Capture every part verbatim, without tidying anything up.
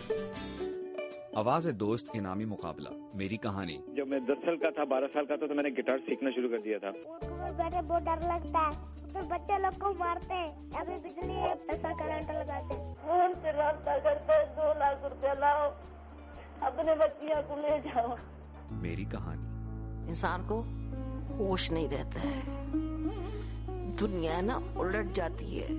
آواز دوست انعامی مقابلہ میری کہانی. جب میں دس سال کا تھا بارہ سال کا تھا تو میں نے گٹار سیکھنا شروع کر دیا تھا. بیٹھے بہت ڈر لگتا ہے, پھر بچے لوگ کو مارتے ہیں, ابھی بجلی ایسا کرنٹ لگاتے ہیں, فون سے رابطہ کرتے ہیں, دو لاکھ روپیہ لاؤ اپنے بچیاں کو لے جاؤ. میری کہانی. انسان کو ہوش نہیں رہتا ہے, دنیا نا الٹ جاتی ہے.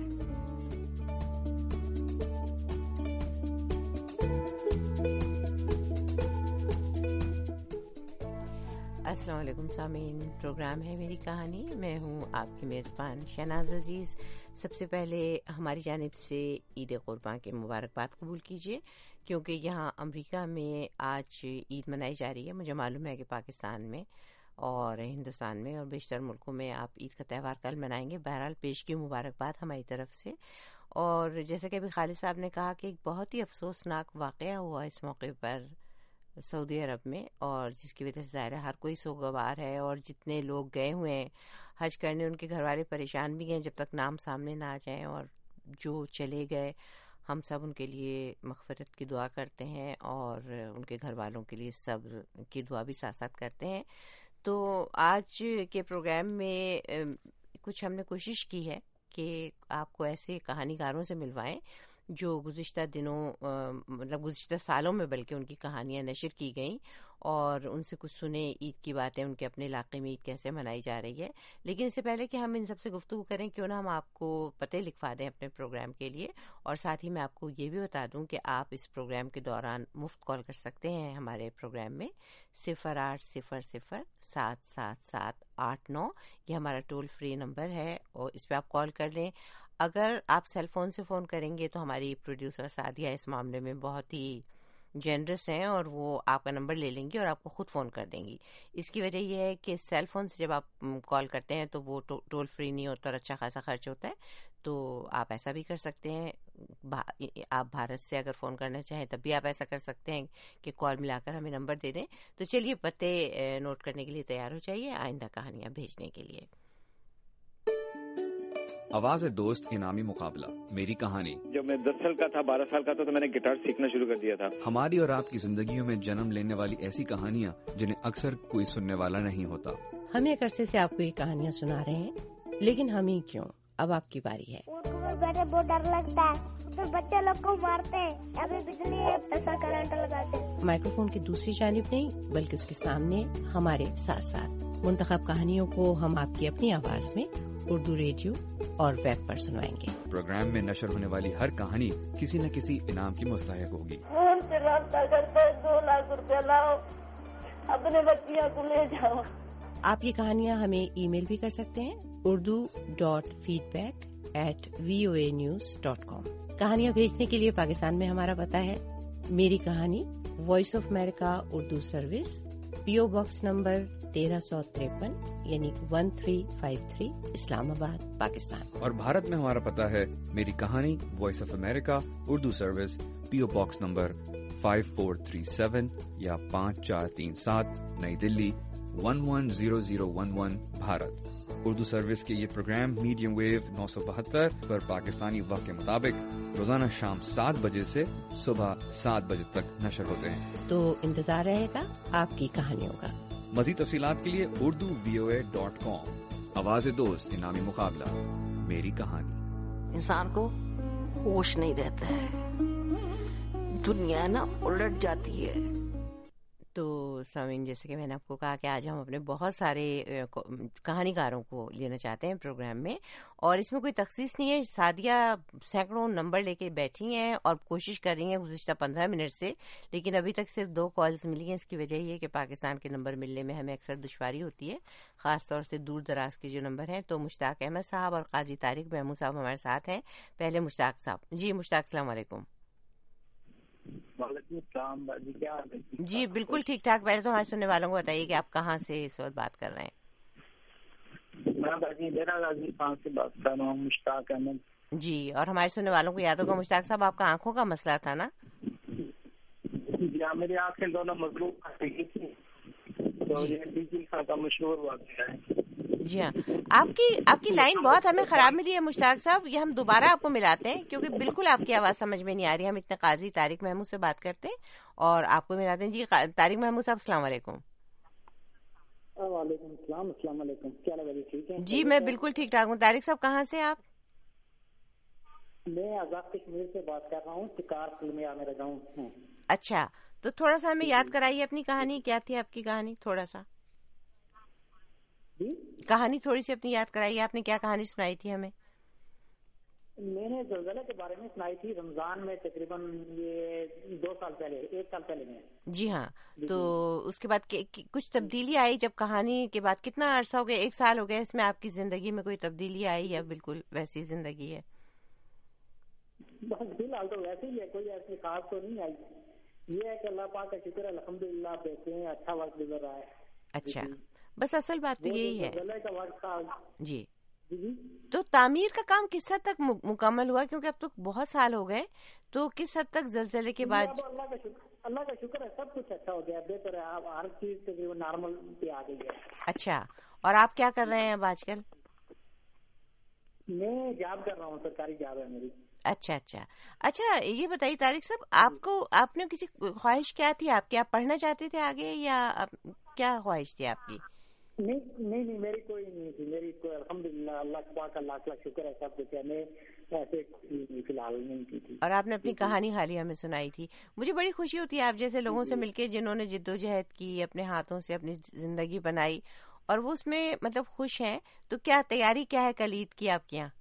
السلام علیکم سامعین, پروگرام ہے میری کہانی. میں ہوں آپ کی میزبان شہناز عزیز. سب سے پہلے ہماری جانب سے عید قربان کے مبارکباد قبول کیجیے, کیونکہ یہاں امریکہ میں آج عید منائی جا رہی ہے. مجھے معلوم ہے کہ پاکستان میں اور ہندوستان میں اور بیشتر ملکوں میں آپ عید کا تہوار کل منائیں گے. بہرحال پیش کی مبارکباد ہماری طرف سے. اور جیسے کہ ابھی خالد صاحب نے کہا کہ ایک بہت ہی افسوسناک واقعہ ہوا اس موقع پر سعودی عرب میں, اور جس کی وجہ سے ظاہر ہے ہر کوئی سوگوار ہے, اور جتنے لوگ گئے ہوئے ہیں حج کرنے ان کے گھر والے پریشان بھی ہیں جب تک نام سامنے نہ آ جائیں, اور جو چلے گئے ہم سب ان کے لیے مغفرت کی دعا کرتے ہیں اور ان کے گھر والوں کے لیے صبر کی دعا بھی ساتھ ساتھ کرتے ہیں. تو آج کے پروگرام میں کچھ ہم نے کوشش کی ہے کہ آپ کو ایسے کہانی کاروں سے ملوائیں جو گزشتہ دنوں مطلب گزشتہ سالوں میں بلکہ ان کی کہانیاں نشر کی گئیں, اور ان سے کچھ سنیں عید کی باتیں, ان کے اپنے علاقے میں عید کیسے منائی جا رہی ہے. لیکن اس سے پہلے کہ ہم ان سب سے گفتگو کریں, کیوں نہ ہم آپ کو پتے لکھوا دیں اپنے پروگرام کے لیے, اور ساتھ ہی میں آپ کو یہ بھی بتا دوں کہ آپ اس پروگرام کے دوران مفت کال کر سکتے ہیں ہمارے پروگرام میں. صفر آٹھ صفر صفر سات سات سات آٹھ نو یہ ہمارا ٹول فری نمبر ہے, اور اس پہ آپ کال کر لیں. اگر آپ سیل فون سے فون کریں گے تو ہماری پروڈیوسر سعدیہ اس معاملے میں بہت ہی جنرس ہیں, اور وہ آپ کا نمبر لے لیں گی اور آپ کو خود فون کر دیں گی. اس کی وجہ یہ ہے کہ سیل فون سے جب آپ کال کرتے ہیں تو وہ ٹول فری نہیں ہوتا اور اچھا خاصا خرچ ہوتا ہے. تو آپ ایسا بھی کر سکتے ہیں, آپ بھارت سے اگر فون کرنا چاہیں تب بھی آپ ایسا کر سکتے ہیں کہ کال ملا کر ہمیں نمبر دے دیں. تو چلیے پتے نوٹ کرنے کے لیے تیار ہو جائیے آئندہ کہانیاں بھیجنے کے لیے. آواز دوست انعامی مقابلہ میری کہانی. جب میں دس سال کا تھا بارہ سال کا تھا تو میں نے گٹار سیکھنا شروع کر دیا تھا. ہماری اور آپ کی زندگیوں میں جنم لینے والی ایسی کہانیاں جنہیں اکثر کوئی سننے والا نہیں ہوتا. ہم ایک عرصے سے آپ کو یہ کہانیاں سنا رہے ہیں, لیکن ہم ہی کیوں, اب آپ کی باری ہے. بیٹھے بہت ڈر لگتا ہے, پھر بچے لوگ کو مارتے ہیں, ابھی بجلی ایسا کرنٹ لگاتے ہیں. مائکرو فون کی دوسری جانب نہیں بلکہ اس کے سامنے ہمارے ساتھ ساتھ منتخب کہانیوں کو ہم آپ کی اپنی آواز میں اردو ریڈیو اور ویب پر سنوائیں گے. پروگرام میں نشر ہونے والی ہر کہانی کسی نہ کسی انعام کی مستحق ہوگی. فون سے رابطہ کرتے ہیں, دو لاکھ روپیہ لاؤ اپنے بچیاں کو لے جاؤ. آپ یہ کہانیاں ہمیں ای میل بھی کر سکتے ہیں, Urdu dot feedback at V O A news dot com. کہانیاں بھیجنے کے لیے پاکستان میں ہمارا پتہ ہے میری کہانی, voice of America Urdu service, P O box number تیرہ سو تریپن یعنی one three five three, Islamabad, Pakistan. اور بھارت میں ہمارا پتہ ہے میری کہانی, voice of America Urdu service, P O box number five four three seven یا پانچ چار تین سات, Nai Dilli one one zero zero one one, Bharat. Urdu service کے یہ پروگرام میڈیم ویو نو سو بہتر پر پاکستانی وقت کے مطابق روزانہ شام سات بجے سے صبح سات بجے تک نشر ہوتے ہیں. تو انتظار رہے گا آپ کی کہانیوں کا. مزید تفصیلات کے لیے اردو وی او اے ڈاٹ کام. آواز دوست انعامی مقابلہ میری کہانی. انسان کو ہوش نہیں رہتا ہے, دنیا نا الٹ جاتی ہے. تو سامعین, جیسے کہ میں نے آپ کو کہا کہ آج ہم اپنے بہت سارے کہانی کاروں کو لینا چاہتے ہیں پروگرام میں, اور اس میں کوئی تخصیص نہیں ہے. سعدیہ سینکڑوں نمبر لے کے بیٹھی ہیں اور کوشش کر رہی ہیں گزشتہ پندرہ منٹ سے, لیکن ابھی تک صرف دو کالز ملی ہیں. اس کی وجہ یہ ہے کہ پاکستان کے نمبر ملنے میں ہمیں اکثر دشواری ہوتی ہے, خاص طور سے دور دراز کے جو نمبر ہیں. تو مشتاق احمد صاحب اور قاضی طارق محمود صاحب ہمارے ساتھ ہیں. پہلے مشتاق صاحب. جی مشتاق, السلام علیکم. وعلیکم السلام باجی, کیا حال ہے؟ جی بالکل ٹھیک ٹھاک. پہلے تو ہمارے سننے والوں کو بتائیے کہ آپ کہاں سے اس وقت بات کر رہے ہیں. میں باجی ڈیرہ غازی خان سے بات کر رہا ہوں, مشتاق احمد. جی, اور ہمارے سننے والوں کو یاد ہوگا مشتاق صاحب آپ کا آنکھوں کا مسئلہ تھا نا؟ جی ہاں, میری آنکھیں دونوں مضروب تھی, تو یہ ڈیجی کا مشہور واقعہ ہے. جی ہاں, آپ کی آپ کی لائن بہت ہمیں خراب ملی ہے مشتاق صاحب, یہ ہم دوبارہ آپ کو ملاتے ہیں کیونکہ بالکل آپ کی آواز سمجھ میں نہیں آ رہی ہے. ہم اتنے قاضی طارق محمود سے بات کرتے ہیں اور آپ کو ملاتے ہیں. جی طارق محمود صاحب السلام علیکم. وعلیکم السلام. السلام علیکم. کیا لگا جی ٹھیک ہے؟ جی میں بالکل ٹھیک ٹھاک ہوں. طارق صاحب کہاں سے آپ؟ میں آزاد کشمیر سے بات کر رہا ہوں, شکار پل میں میرا گاؤں ہے. اچھا, تو تھوڑا سا ہمیں یاد کرائیے اپنی کہانی, کیا تھی آپ کی کہانی؟ تھوڑا سا جی کہانی تھوڑی سی اپنی یاد کرائیے, آپ نے کیا کہانی سنائی تھی ہمیں؟ میں نے زلزلے کے بارے میں سنائی تھی رمضان میں, تقریباً یہ دو سال پہلے, ایک سال پہلے میں. جی ہاں, تو اس کے بعد کچھ تبدیلی آئی جب کہانی کے بعد؟ کتنا عرصہ ہو گیا, ایک سال ہو گیا, اس میں آپ کی زندگی میں کوئی تبدیلی آئی یا بالکل ویسی زندگی ہے؟ بس فی الحال تو ویسے ہی ہے, کوئی ایسی خاص تو نہیں آئی. یہ ہے کہ اللہ پاک کا شکر ہے, الحمدللہ آپ دیکھتے ہیں اچھا وقت گزر رہا ہے. اچھا, بس اصل بات تو یہی ہے. زلزلے کا وقت تھا. جی جی تو تعمیر کا کام کس حد تک مکمل ہوا؟ کیونکہ اب تو بہت سال ہو گئے, تو کس حد تک زلزلے کے بعد؟ اللہ کا شکر, اللہ کا شکر ہے, سب کچھ اچھا ہو گیا, بہتر ہے. اب ہر چیز تقریباً نارمل پہ آ گئی ہے. اچھا, اور آپ کیا کر رہے ہیں اب آج کل؟ میں جاب کر رہا ہوں, سرکاری جاب ہے میری. اچھا اچھا اچھا یہ بتائیے طارق صاحب, آپ کو آپ نے کسی خواہش کیا تھی آپ کی؟ آپ پڑھنا چاہتے تھے آگے یا کیا خواہش تھی آپ کی؟ نہیں نہیں نہیں میری کوئی نہیں تھی. میری کوئی الحمدللہ اللہ پاک کا لاکھ لاکھ شکر ہے, سب کچھ ہے. میں ایسے فی الحال نہیں کی تھی. اور آپ نے اپنی کہانی حالیہ میں سنائی تھی. مجھے بڑی خوشی ہوتی ہے آپ جیسے لوگوں سے مل کے جنہوں نے جدوجہد کی, اپنے ہاتھوں سے اپنی زندگی بنائی اور وہ اس میں مطلب خوش ہیں. تو کیا تیاری کیا ہے کل عید کی آپ کے یہاں؟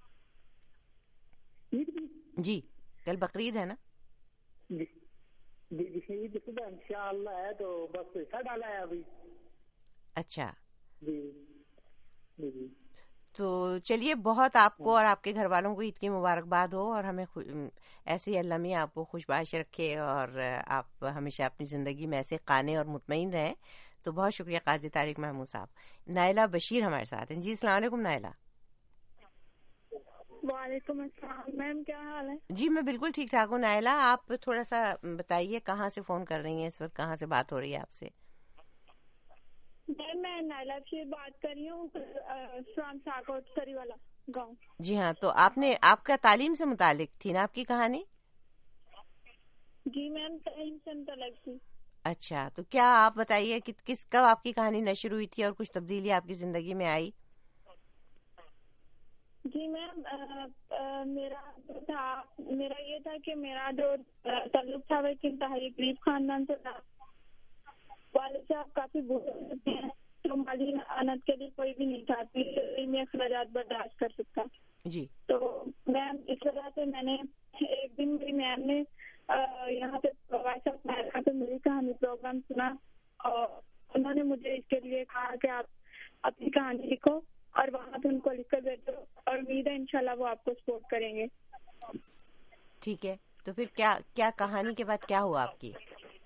جی کل بقرعید ہے نا؟ جی جی عید صبح انشاءاللہ ہے, تو بس پیسہ ڈالا ہے ابھی. اچھا جی جی تو چلیے, بہت آپ کو اور آپ کے گھر والوں کو عید کی مبارکباد ہو, اور ہمیں ایسے ہی اللہ میاں آپ کو خوش باش رکھے اور آپ ہمیشہ اپنی زندگی میں ایسے قانے اور مطمئن رہیں. تو بہت شکریہ قاضی طارق محمود صاحب. نائلہ بشیر ہمارے ساتھ ہیں. جی السلام علیکم نائلہ. وعلیکم السلام میم, کیا حال ہے؟ جی میں بالکل ٹھیک ٹھاک ہوں. نائلہ آپ تھوڑا سا بتائیے کہاں سے فون کر رہی ہیں اس وقت, کہاں سے بات ہو رہی ہے آپ سے؟ میں نائلہ سے بات کر رہی ہوں فرام ساکوٹ سری والا گاؤں. جی ہاں, تو آپ نے آپ کا تعلیم سے متعلق تھی نا آپ کی کہانی؟ جی میم تعلیم سے متعلق تھی. اچھا, تو کیا آپ بتائیے کہ کس کب آپ کی کہانی نشر ہوئی تھی اور کچھ تبدیلی آپ کی زندگی میں آئی؟ جی میم میرا جو تھا میرا یہ تھا کہ میرا جو تعلق تھا وہ ایک انتہائی غریب خاندان سے تھا. والد صاحب کافی بزرگ ہیں, تو مالی انت کے لیے کوئی بھی نہیں تھا میں اخراجات برداشت کر سکتا. جی تو میم اس وجہ سے میں نے ایک دن میری میم نے یہاں پہ وائس آف امریکہ پہ میری کہانی پروگرام سنا, اور انہوں نے مجھے اس کے لیے کہا کہ آپ اپنی کہانی لکھو اور وہاں پہ ان کو لکھ کر بھیجو, اور امید ہے انشاءاللہ وہ آپ کو سپورٹ کریں گے. ٹھیک ہے, تو پھر کیا کیا کہانی کے بعد کیا ہوا آپ کی؟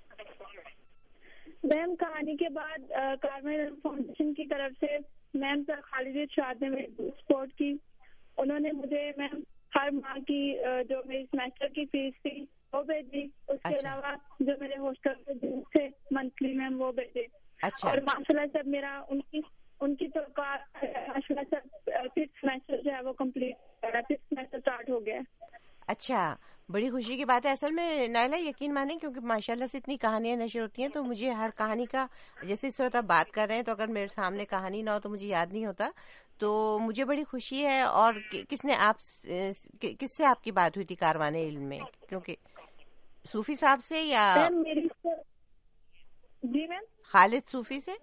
میم کہانی کے بعد کارمل فاؤنڈیشن کی طرف سے میم سر خالد ارشاد نے میری سپورٹ کی. انہوں نے مجھے میم ہر ماہ کی جو میری سیمیسٹر کی فیس تھی وہ بھیجی, اس کے علاوہ جو میرے ہاسٹل کے دن تھے منتھلی میم وہ بھیجے. اور ماشاء اللہ سب میرا ان کی ان کی تو ماشاء اللہ سب ففتھ سیمیسٹر جو ہے وہ کمپلیٹ ففتھ سیمیسٹر اسٹارٹ ہو گیا. اچھا, بڑی خوشی کی بات ہے. اصل میں نائلہ یقین مانیں کیونکہ ماشاءاللہ سے اتنی کہانیاں نشر ہوتی ہیں, تو مجھے ہر کہانی کا جیسے اس وقت آپ بات کر رہے ہیں, تو اگر میرے سامنے کہانی نہ ہو تو مجھے یاد نہیں ہوتا. تو مجھے بڑی خوشی ہے. اور کس نے آپ کس سے آپ کی بات ہوئی تھی کاروان علم میں؟ کیونکہ صوفی صاحب سے یا میری جی میم خالد صوفی سے؟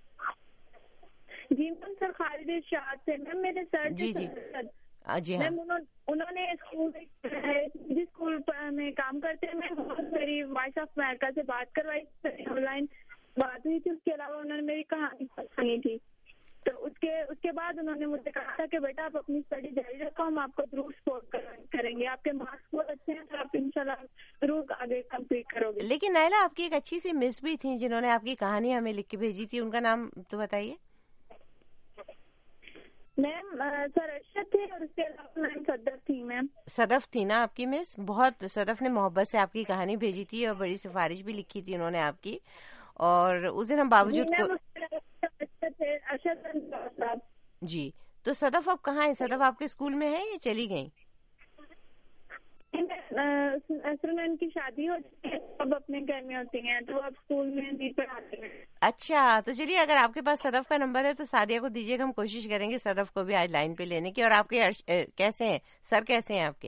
جی میم سر خالد ارشاد سے. میم میرے سر جی جی جی ہاں, انہوں نے اسکول جس اسکول میں کام کرتے ہیں میں میری وائس آف امریکہ سے بات کروائی, آن لائن بات ہوئی تھی. اس کے علاوہ انہوں نے میری کہانی سنی تھی, تو اس کے اس کے بعد انہوں نے مجھے کہا تھا کہ بیٹا آپ اپنی اسٹڈی جاری رکھو, ہم آپ کو ضرور سپورٹ کریں گے, آپ کے مارکس بہت اچھے ہیں تو آپ انشاءاللہ ضرور آگے کمپلیٹ کرو گے. لیکن نائلہ آپ کی ایک اچھی سی مس بھی تھی جنہوں نے آپ کی کہانی ہمیں لکھ کے بھیجی تھی, ان کا نام تو بتائیے. میم سر ارشد تھے, اور اس کے علاوہ میم صدف تھی. میم صدف تھی نا آپ کی مس؟ بہت صدف نے محبت سے آپ کی کہانی بھیجی تھی اور بڑی سفارش بھی لکھی تھی انہوں نے آپ کی. اور اس دن ہم باوجود تھے ارشد صاحب. جی تو صدف اب کہاں ہے؟ صدف آپ کے اسکول میں ہے یا چلی گئی؟ اسرن کی شادی ہوتی ہے اب اپنے گھر میں ہوتی ہیں تو اب اسکول میں نہیں پڑھاتے ہیں. اچھا تو چلیے اگر آپ کے پاس صدف کا نمبر ہے تو سعدیہ کو دیجیے گا, ہم کوشش کریں گے صدف کو بھی آج لائن پہ لینے کی. اور آپ کے کیسے ہیں سر, کیسے ہیں آپ کے؟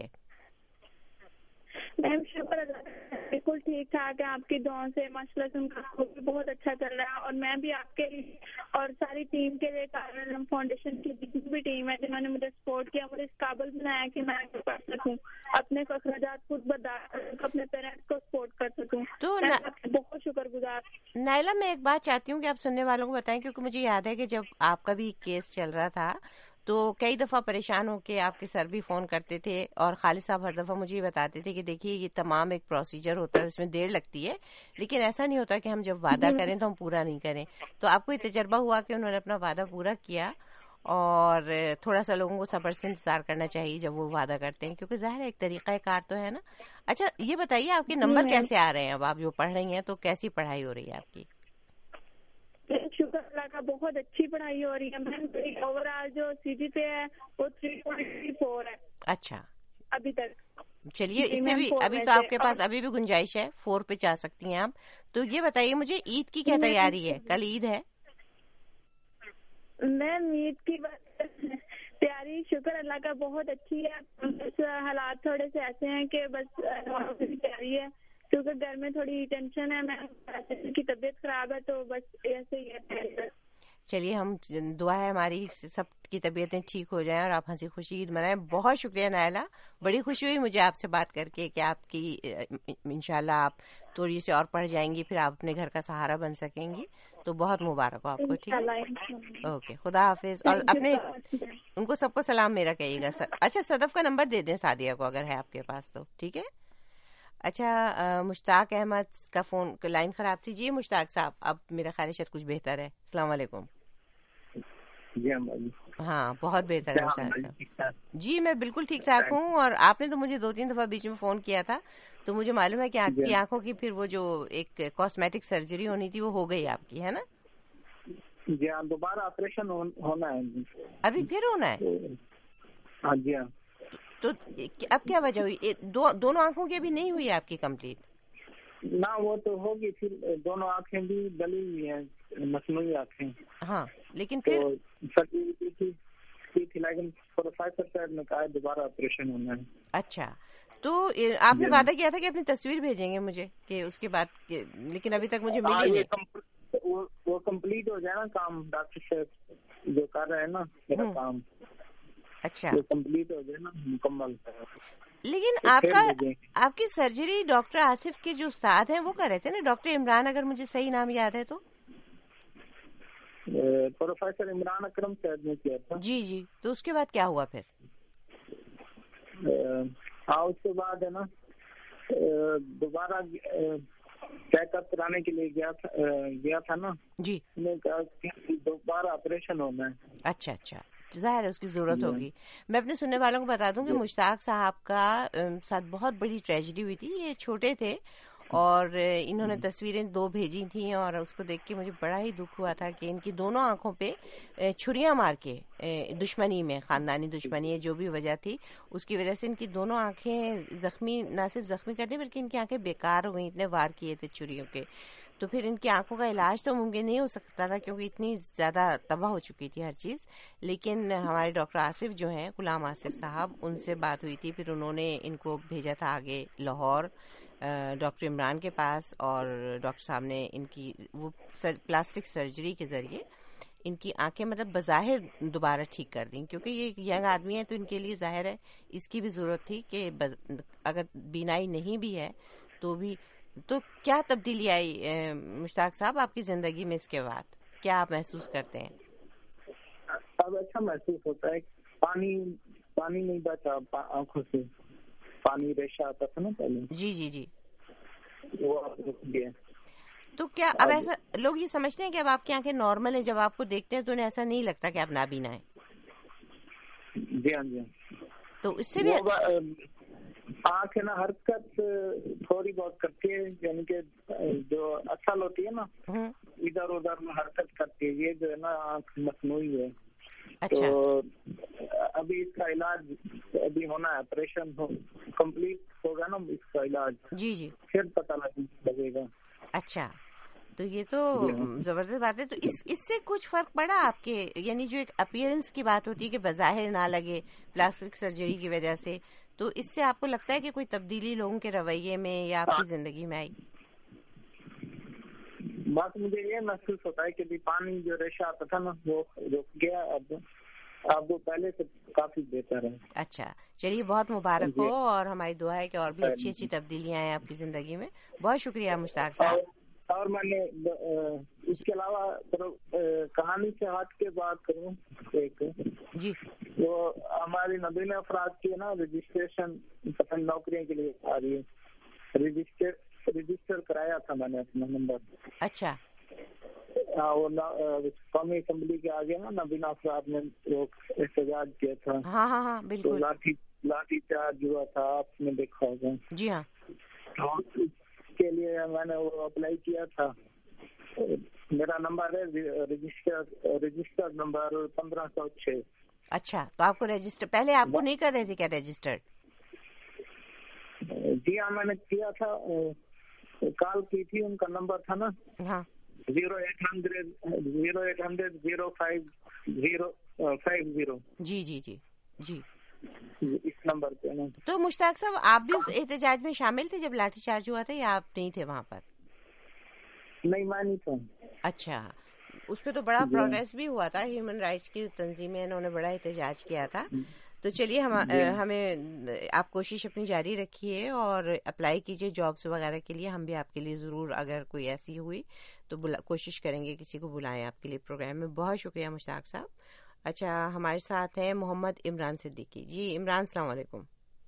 میم شکر اللہ بالکل ٹھیک ٹھاک ہے, آپ کی دعاؤں سے ماشاء اللہ سے ان کا بھی بہت اچھا چل رہا ہے. اور میں بھی آپ کے اور ساری ٹیم کے لیے کارنم فاؤنڈیشن کی جتنی بھی ٹیم ہے جنہوں نے مجھے سپورٹ کیا, مجھے اس قابل بنایا کہ میں پڑھ سکوں, اپنے اخراجات خود برداشت اپنے پیرنٹس کو سپورٹ کر سکوں. تو میں آپ کی بہت شکر گزار. نائلہ میں ایک بات چاہتی ہوں کہ آپ سننے والوں کو بتائیں, کیونکہ مجھے یاد ہے کہ جب آپ کا بھی کیس چل رہا تھا تو کئی دفعہ پریشان ہو کے آپ کے سر بھی فون کرتے تھے, اور خالد صاحب ہر دفعہ مجھے یہ بتاتے تھے کہ دیکھیے یہ تمام ایک پروسیجر ہوتا ہے, اس میں دیر لگتی ہے, لیکن ایسا نہیں ہوتا کہ ہم جب وعدہ کریں تو ہم پورا نہیں کریں. تو آپ کو یہ تجربہ ہوا کہ انہوں نے اپنا وعدہ پورا کیا, اور تھوڑا سا لوگوں کو صبر سے انتظار کرنا چاہیے جب وہ وعدہ کرتے ہیں, کیونکہ ظاہر ایک طریقہ کار تو ہے نا. اچھا یہ بتائیے آپ کے نمبر کیسے آ رہے ہیں؟ اب آپ جو پڑھ رہی ہیں تو کیسی پڑھائی ہو رہی ہے آپ کی؟ شکر اللہ کا بہت اچھی پڑھائی ہو رہی ہے میم. اوور آل جو سی جی پہ ہے وہ تھری پوائنٹ فور ہے. اچھا ابھی تک. چلیے اس سے بھی ابھی تو آپ کے پاس ابھی بھی گنجائش ہے, فور پہ جا سکتی ہیں آپ. تو یہ بتائیے مجھے عید کی کیا تیاری ہے؟ کل عید ہے. میم عید کی تیاری شکر اللہ کا بہت اچھی ہے, بس حالات تھوڑے سے ایسے ہیں کہ بس تیاری ہے کیونکہ گھر میں تھوڑی ٹینشن ہے, میں کی طبیعت خراب ہے تو بس ایسے ہی ہے. چلیے ہم دعا ہے ہماری سب کی طبیعتیں ٹھیک ہو جائیں اور آپ ہنسی خوشی عید منائیں. بہت شکریہ نائلہ, بڑی خوشی ہوئی مجھے آپ سے بات کر کے کہ آپ کی انشاءاللہ آپ تھوڑی سی اور پڑھ جائیں گی, پھر آپ اپنے گھر کا سہارا بن سکیں گی. تو بہت مبارک ہو آپ کو. ٹھیک ہے, اوکے, خدا حافظ. اور اپنے ان کو سب کو سلام میرا کہیے گا. اچھا صدف کا نمبر دے دیں سعدیہ کو اگر ہے آپ کے پاس تو, ٹھیک ہے. اچھا مشتاق احمد کا فون لائن خراب تھی. جی مشتاق صاحب اب میرا خیال ہے شاید کچھ بہتر ہے. السلام علیکم. جی ہاں بہت بہتر ہے مشتاق صاحب. جی میں بالکل ٹھیک ٹھاک ہوں, اور آپ نے تو مجھے دو تین دفعہ بیچ میں فون کیا تھا تو مجھے معلوم ہے کہ آپ کی آنکھوں کی پھر وہ جو ایک کاسمیٹک سرجری ہونی تھی وہ ہو گئی آپ کی, ہے نا؟ جی ہاں, دوبارہ آپریشن ہونا ہے. ابھی پھر ہونا ہے؟ ہاں جی ہاں. تو اب کیا وجہ ہوئی؟ دو دونوں آنکھوں کی ابھی نہیں ہوئی آپ کی کمپلیٹ؟ نہ وہ تو ہوگی, پھر دونوں آنکھیں بھی گلی ہوئی ہیں, مصنوعی آنکھیں. ہاں لیکن پھر سرجری کی تھی لیکن پروفیسر صاحب نے کہا دوبارہ آپریشن ہونا ہے. اچھا تو آپ نے وعدہ کیا تھا کہ اپنی تصویر بھیجیں گے مجھے کہ اس کے بعد, لیکن ابھی تک مجھے ملی نہیں. وہ کمپلیٹ ہو جائے نا کام, ڈاکٹر صاحب جو کر رہے ہیں نا میرا کام. اچھا وہ کمپلیٹ ہو جائے نا مکمل. لیکن آپ کا آپ کی سرجری ڈاکٹر آصف کے جو استاد ہیں وہ کر رہے تھے نا, ڈاکٹر عمران, اگر مجھے صحیح نام یاد ہے تو. پروفیسر عمران اکرم صاحب نے کیا تھا. جی جی, تو اس کے بعد کیا ہوا پھر؟ ہاں اس کے بعد ہے نا دوبارہ چیک اپ کرانے کے لیے گیا تھا گیا تھا نا. جی نے کہا کہ دوبارہ آپریشن ہونا ہے. اچھا اچھا, ظاہر ہے اس کی ضرورت ہوگی. میں اپنے سننے والوں کو بتا دوں کہ مشتاق صاحب کا ساتھ بہت بڑی ٹریجڈی ہوئی تھی. یہ چھوٹے تھے اور انہوں نے تصویریں دو بھیجی تھیں, اور اس کو دیکھ کے مجھے بڑا ہی دکھ ہوا تھا کہ ان کی دونوں آنکھوں پہ چھریاں مار کے, دشمنی میں, خاندانی دشمنی ہے جو بھی وجہ تھی اس کی وجہ سے ان کی دونوں آنکھیں زخمی, نہ صرف زخمی کر دی بلکہ ان کی آنکھیں بیکار ہو گئیں, اتنے وار کیے تھے چھریوں کے. تو پھر ان کی آنکھوں کا علاج تو ممکن نہیں ہو سکتا تھا کیونکہ اتنی زیادہ تباہ ہو چکی تھی ہر چیز. لیکن ہمارے ڈاکٹر آصف جو ہیں, غلام آصف صاحب, ان سے بات ہوئی تھی, پھر انہوں نے ان کو بھیجا تھا آگے لاہور ڈاکٹر عمران کے پاس, اور ڈاکٹر صاحب نے ان کی وہ پلاسٹک سرجری کے ذریعے ان کی آنکھیں مطلب بظاہر دوبارہ ٹھیک کر دیں, کیونکہ یہ ینگ آدمی ہیں تو ان کے لیے ظاہر ہے اس کی بھی ضرورت تھی کہ اگر بینائی نہیں بھی ہے تو بھی. تو کیا تبدیلی آئی مشتاق صاحب آپ کی زندگی میں اس کے بعد؟ کیا آپ محسوس کرتے ہیں؟ اب اچھا محسوس ہوتا ہے. پانی پانی نہیں بچا آنکھوں سے, پانی ریشہ آتا تھا نا پہلے. جی جی جی, وہ رک گیا. تو کیا اب ایسا لوگ یہ سمجھتے ہیں کہ اب آپ کی آنکھیں نارمل ہیں, جب آپ کو دیکھتے ہیں تو انہیں ایسا نہیں لگتا کہ آپ نابینا ہیں؟ جی ہاں جی. تو اس سے بھی آنکھ ہے نا حرکت تھوڑی بہت کرتی ہے, یعنی کہ جو اصل ہوتی ہے نا ادھر ادھر میں حرکت کرتی ہے. یہ جو ہے نا آنکھ مصنوعی ہے. اچھا. تو ابھی اس کا علاج ابھی ہونا ہے, آپریشن کمپلیٹ ہوگا نا اس کا علاج. جی جی. پھر پتہ لگے گا. اچھا, تو یہ تو زبردست بات ہے. تو اس اس سے کچھ فرق پڑا آپ کے, یعنی جو ایک اپیئرنس کی بات ہوتی ہے کہ بظاہر نہ لگے پلاسٹک سرجری کی وجہ سے, تو اس سے آپ کو لگتا ہے کہ کوئی تبدیلی لوگوں کے رویے میں یا آپ کی زندگی میں آئی؟ بات مجھے یہ محسوس ہوتا ہے کہ پانی جو ریشہ آتا تھا نا وہ رک گیا, اب اب وہ پہلے سے کافی بہتر ہے. اچھا, چلیے بہت مبارک ہو, اور ہماری دعا ہے کہ اور بھی اچھی اچھی تبدیلیاں آئیں آپ کی زندگی میں. بہت شکریہ مشتاق صاحب. اور میں نے اس کے علاوہ کہانی سے ہٹ کے بات کروں ایک جی, وہ ہماری نبین افراد کی نا رجسٹریشن پسند نوکریوں کے لیے آ رہی ہے. رجسٹر رجسٹر کرایا تھا میں نے اپنا نمبر. اچھا. وہ قومی اسمبلی کے آگے نا نبینا افراد نے وہ احتجاج کیا تھا. ہاں ہاں ہاں بالکل. لاٹھی لاٹھی چارج ہوا تھا, آپ نے دیکھا ہوگا. جی ہاں. اس کے لیے میں نے وہ اپلائی کیا تھا. میرا نمبر ہے رجسٹر رجسٹر نمبر پندرہ سو چھ. اچھا, تو آپ کو رجسٹر پہلے آپ کو نہیں کر رہے تھے کیا رجسٹرڈ؟ جی ہاں, میں نے کیا تھا, کال کی تھی, ان کا نمبر تھا نا ہاں zero eight hundred zero eight hundred zero five zero five zero. جی جی جی جی, اس نمبر پہ نا. تو مشتاق صاحب آپ بھی اس احتجاج میں شامل تھے جب لاٹھی چارج ہوا تھا, یا آپ نہیں تھے وہاں پر؟ نہیں, میں نہیں تھا. اچھا, اس پہ تو بڑا پروگریس بھی ہوا تھا, ہیومن رائٹس کی تنظیمیں انہوں نے بڑا احتجاج کیا تھا. تو چلیے ہم ہمیں آپ کوشش اپنی جاری رکھیے اور اپلائی کیجیے جابس وغیرہ کے لیے. ہم بھی آپ کے لیے ضرور اگر کوئی ایسی ہوئی تو کوشش کریں گے کسی کو بلائیں آپ کے لیے پروگرام میں. بہت شکریہ مشتاق صاحب. اچھا, ہمارے ساتھ ہیں محمد عمران صدیقی. جی عمران, السلام علیکم.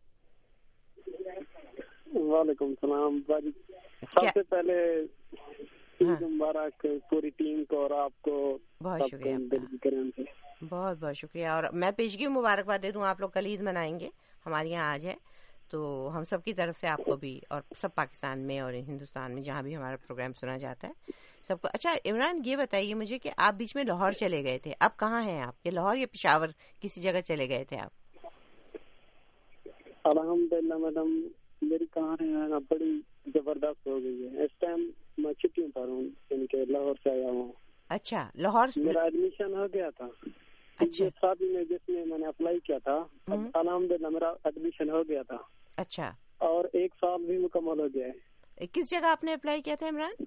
وعلیکم السلام. سب سے پہلے عید مبارک پوری ٹیم کو اور آپ کو. بہت شکریہ, بہت بہت شکریہ. اور میں پیشگی مبارکباد دے دوں, آپ لوگ کل عید منائیں گے, ہمارے یہاں آج ہے, تو ہم سب کی طرف سے آپ کو بھی اور سب پاکستان میں اور ہندوستان میں جہاں بھی ہمارا پروگرام سنا جاتا ہے سب کو. اچھا عمران, یہ بتائیے مجھے کہ آپ بیچ میں لاہور چلے گئے تھے, اب کہاں ہیں آپ؟ یہ لاہور یا پشاور کسی جگہ چلے گئے تھے آپ؟ الحمدللہ میڈم, میری کہانی ہے نا بڑی زبردست ہو گئی ہے. اس ٹائم میں چھٹیوں پر ہوں, یعنی کہ لاہور سے آیا ہوں. اچھا, لاہور میرا ایڈمیشن ہو گیا تھا. اچھا, شادی میں جس میں میں نے اپلائی کیا تھا, الحمدللہ میرا ایڈمیشن ہو گیا تھا. اچھا, اور ایک سال بھی مکمل ہو گیا ہے. کس جگہ آپ نے اپلائی کیا تھا عمران؟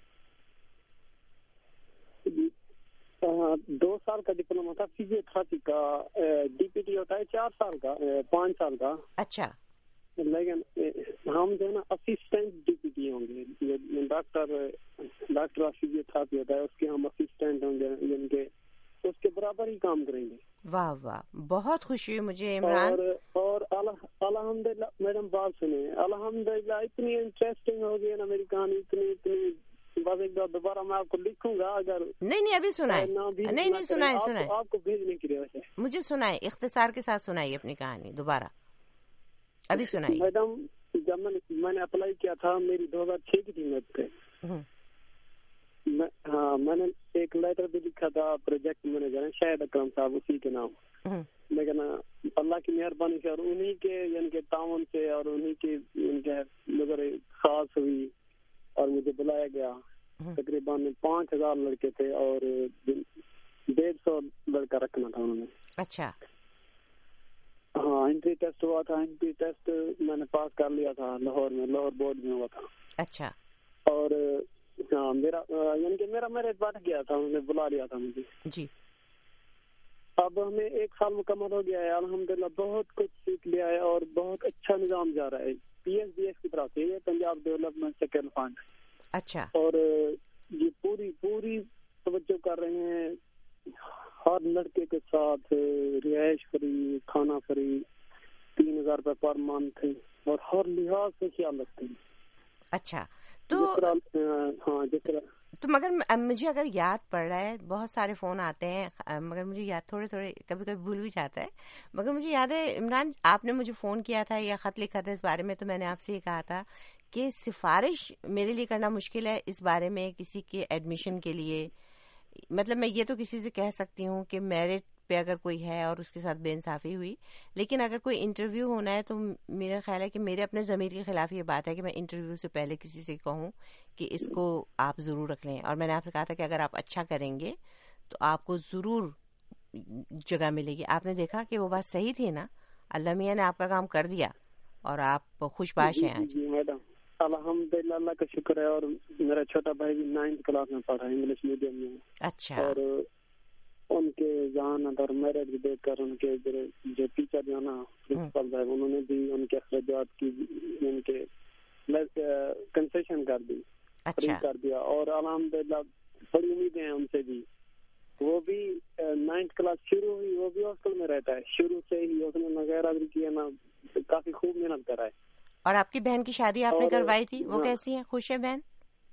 دو سال کا ڈپلوما تھا, فزیوتھراپی کا. ڈی پی ٹی ہوتا ہے چار سال کا, پانچ سال کا. اچھا, لیکن ہم جو ہے نا اسسٹنٹ ڈی پی ٹی ہوں گے. ڈاکٹر ڈاکٹر آف فزیوتھراپی ہوتا ہے, اس کے ہم اسسٹنٹ ہوں گے, یعنی کہ اس کے برابر ہی کام کریں گے. واہ واہ, بہت خوشی ہوئی مجھے عمران. اور الحمدللہ میڈم بات سنیں, الحمدللہ اتنی انٹرسٹنگ ہو گئی نا میری کہانی, اتنی اتنی بس ایک بار دوبارہ میں آپ کو لکھوں گا. اگر نہیں نہیں ابھی سنائیں, نہیں نہیں سنائیں سنائیں آپ کو بھیجنے کی وجہ سے مجھے سنائیں, اختصار کے ساتھ سنائیے اپنی کہانی دوبارہ, ابھی سنائیے. میڈم جب میں نے میں نے اپلائی کیا تھا, میری دو ہزار چھ کی تھی میت پہ. ہاں, میں نے ایک لیٹر بھی لکھا تھا پروجیکٹ مینیجر ہیں شاہد اکرم صاحب, اسی کے نام. لیکن اللہ کی مہربانی سے اور انہی کے یعنی کہ تعاون سے اور انہی کی ان کے نظر خاص ہوئی اور مجھے بلایا گیا. تقریباً پانچ ہزار لڑکے تھے اور ڈیڑھ سو لڑکا رکھنا تھا انہوں نے. اچھا, ہاں, انٹری ٹیسٹ ہوا تھا. انٹری ٹیسٹ میں نے پاس کر لیا تھا لاہور میں, لاہور بورڈ میں ہوا تھا. اچھا, اور ہاں میرا یعنی کہ میرا میرٹ بڑھ گیا تھا, انہوں نے بلا لیا تھا مجھے. جی, اب ہمیں ایک سال مکمل ہو گیا ہے, الحمدللہ بہت کچھ سیکھ لیا ہے اور بہت اچھا نظام جا رہا ہے. پی ایس بی ایس کی طرف سے, یہ پنجاب ڈیولپمنٹ سیکل فنڈ. اچھا, اور یہ پوری پوری توجہ کر رہے ہیں ہر لڑکے کے ساتھ, رہائش فری, کھانا فری, تین ہزار روپے پر منتھ, اور ہر لحاظ سے خیال رکھتے ہیں. اچھا, تو ہاں جس طرح تو مگر مجھے اگر یاد پڑ رہا ہے, بہت سارے فون آتے ہیں مگر مجھے یاد تھوڑے تھوڑے کبھی کبھی بھول بھی جاتا ہے, مگر مجھے یاد ہے عمران آپ نے مجھے فون کیا تھا یا خط لکھا تھا اس بارے میں, تو میں نے آپ سے یہ کہا تھا کہ سفارش میرے لیے کرنا مشکل ہے اس بارے میں کسی کے ایڈمیشن کے لیے. مطلب میں یہ تو کسی سے کہہ سکتی ہوں کہ میرٹ پہ اگر کوئی ہے اور اس کے ساتھ بے انصافی ہوئی, لیکن اگر کوئی انٹرویو ہونا ہے تو میرا خیال ہے کہ میرے اپنے ضمیر کے خلاف یہ بات ہے کہ میں انٹرویو سے پہلے کسی سے کہوں کہ اس کو آپ ضرور رکھ لیں. اور میں نے آپ سے کہا تھا کہ اگر آپ اچھا کریں گے تو آپ کو ضرور جگہ ملے گی. آپ نے دیکھا کہ وہ بات صحیح تھی نا, اللہ میاں نے آپ کا کام کر دیا اور آپ خوش باش ہیں آج. جی میڈم الحمد للہ, اللہ کا شکر ہے. اور میرا چھوٹا بھائی بھی نائنتھ کلاس میں پڑھا ہے, انگلش میڈیم میں. اچھا. اور ان کے ذہانت اور میرٹ بھی دیکھ کر ان کے جو ٹیچر جو نا پرنسپل صاحب, انہوں نے بھی ان کے اخراجات کی ان کے کنسیشن کر دی, فری کر دیا. اور الحمد للہ بڑی امیدیں ہیں ان سے بھی. وہ بھی نائنتھ کلاس شروع ہوئی, وہ بھی ہاسٹل میں رہتا ہے شروع سے ہی. اس نے وغیرہ بھی کیا نا, کافی خوب محنت کرا ہے. اور آپ کی بہن کی شادی آپ نے کروائی تھی, وہ کیسی ہے, خوش ہے بہن؟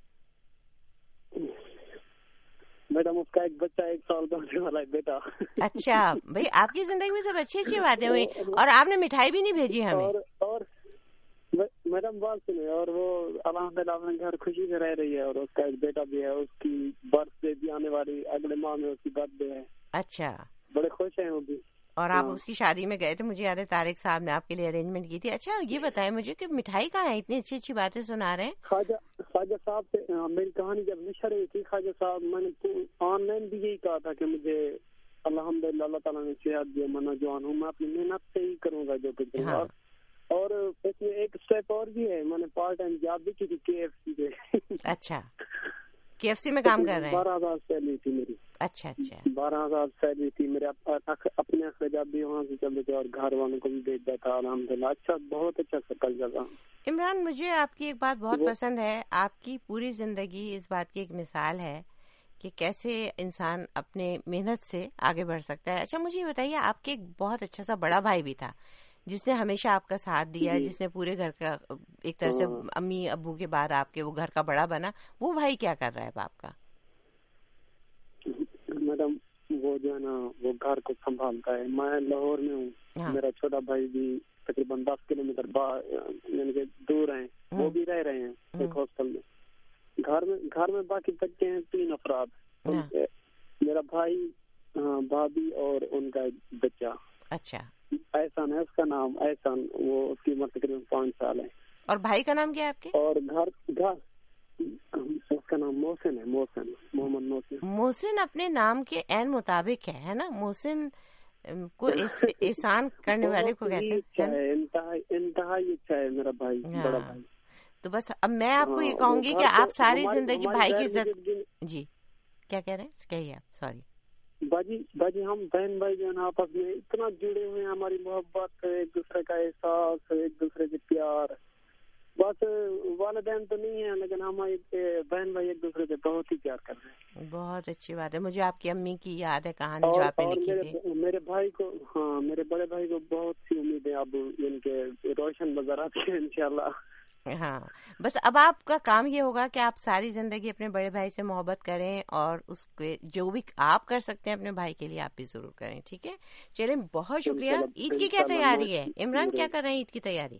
میڈم اس کا ایک بچہ ایک سال کا ہونے والا ہے بیٹا. اچھا بھائی, آپ کی زندگی میں سب اچھی اچھی باتیں ہوئی, اور آپ نے مٹھائی بھی نہیں بھیجی ہمیں. اور میڈم بات سنیں, اور وہ الحمد للہ اپنے گھر خوشی سے رہ رہی ہے. اور اس کا ایک بیٹا بھی ہے, اس کی برتھ ڈے بھی آنے والی اگلے ماہ میں, اس کی برتھ ڈے ہے. اچھا, بڑے خوش ہیں وہ بھی. اور آپ اس کی شادی میں گئے تھے, مجھے یاد ہے طارق صاحب نے آپ کے لیے ارینجمنٹ کی تھی. اچھا یہ بتائیں مجھے کہ مٹھائی کہاں ہے, اتنی اچھی اچھی باتیں سنا رہے ہیں. خواجہ خواجہ صاحب سے میری کہانی جب نشر ہوئی تھی, خواجہ صاحب میں نے آن لائن بھی یہی کہا تھا کہ مجھے الحمد للہ اللہ تعالیٰ نے صحت دیا, میں نوجوان ہوں, میں اپنی محنت سے ہی کروں گا جو کچھ کروں گا. اور اس میں ایک اسٹیپ اور بھی ہے, میں نے پارٹ ٹائم جاب بھی کی تھی کے ایف سی پہ. اچھا, کے ایف سی میں کام کر رہے ہیں. بارہ ہزار سیلری تھی میری. اچھا اچھا, بارہ ہزار سیلری تھی میرے, اپنے اخراجات بھی وہاں سے چلتے تھے اور گھر والوں کو بھی بھیجتا تھا. الحمد للہ اچھا, بہت اچھا سکل جگہ. عمران مجھے آپ کی ایک بات بہت پسند ہے, آپ کی پوری زندگی اس بات کی ایک مثال ہے کہ کیسے انسان اپنے محنت سے آگے بڑھ سکتا ہے. اچھا مجھے یہ بتائیے, آپ کے ایک بہت اچھا سا بڑا بھائی بھی تھا جس نے ہمیشہ آپ کا ساتھ دیا, جس نے پورے گھر کا ایک طرح سے امی ابو کے بعد آپ کے وہ گھر کا بڑا بنا. وہ بھائی کیا کر رہا ہے آپ کا؟ میڈم وہ جو ہے نا وہ گھر کو سنبھالتا ہے. میں لاہور میں ہوں, میرا چھوٹا بھائی بھی تقریباً دس کلو میٹر یعنی کہ دور ہیں, وہ بھی رہ رہے ہیں ایک ہاسٹل میں. گھر میں گھر میں باقی بچے ہیں تین افراد, میرا بھائی, بھابھی اور ان کا بچہ. اچھا, احسان ہے اس کا نام, احسان, وہ اس کی عمر تقریباً پانچ سال ہے. اور بھائی کا نام کیا ہے آپ کے؟ اور گھر گھر اس کا نام محسن ہے, محسن, محمد محسن. محسن اپنے نام کے عین مطابق ہے نا, محسن کو احسان کرنے والے کو کہتے ہیں. انتہائی اچھا ہے میرا بھائی, بڑا بھائی. تو بس اب میں آپ کو یہ کہوں گی کہ آپ ساری زندگی بھائی کی عزت. جی کیا کہہ رہے ہیں, کہیے آپ. سوری باجی, باجی ہم بہن بھائی جو ہے نا آپس میں اتنا جڑے ہوئے ہیں, ہماری محبت, ایک دوسرے کا احساس, ایک دوسرے کے پیار. بس والدین تو نہیں ہیں, لیکن ہم بہن بھائی ایک دوسرے سے بہت ہی پیار کر رہے ہیں. بہت اچھی بات ہے. مجھے آپ کی امی کی یاد ہے کہانی جو آپ نے لکھی تھی. میرے بھائی کو, ہاں میرے بڑے بھائی کو بہت سی امیدیں اب ان کے روشن نظر آتی ہیں انشاءاللہ. ہاں بس اب آپ کا کام یہ ہوگا کہ آپ ساری زندگی اپنے بڑے بھائی سے محبت کریں, اور اس کے جو بھی آپ کر سکتے ہیں اپنے بھائی کے لیے آپ بھی ضرور کریں. ٹھیک ہے, چلیں, بہت شکریہ. عید کی کیا تیاری ہے عمران, کیا کر رہے ہیں عید کی تیاری؟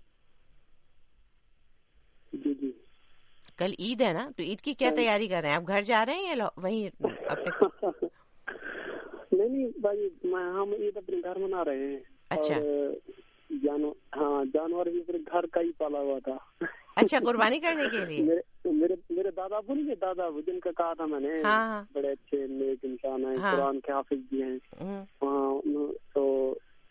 جی جی کل عید ہے نا, تو عید کی کیا تیاری کر رہے ہیں آپ؟ گھر جا رہے ہیں یا وہیں اپنے؟ نہیں نہیں بھائی, ہم عید اپنے گھر منا رہے ہیں. اچھا, جانور, ہاں جانور بھی پھر گھر کا ہی پالا ہوا تھا. اچھا, قربانی کرنے کے لیے. میرے میرے دادا ابو نہیں, دادا ابو جن کا کہا تھا میں نے, بڑے اچھے نیک انسان ہیں, قرآن کے حافظ بھی ہیں. ہاں تو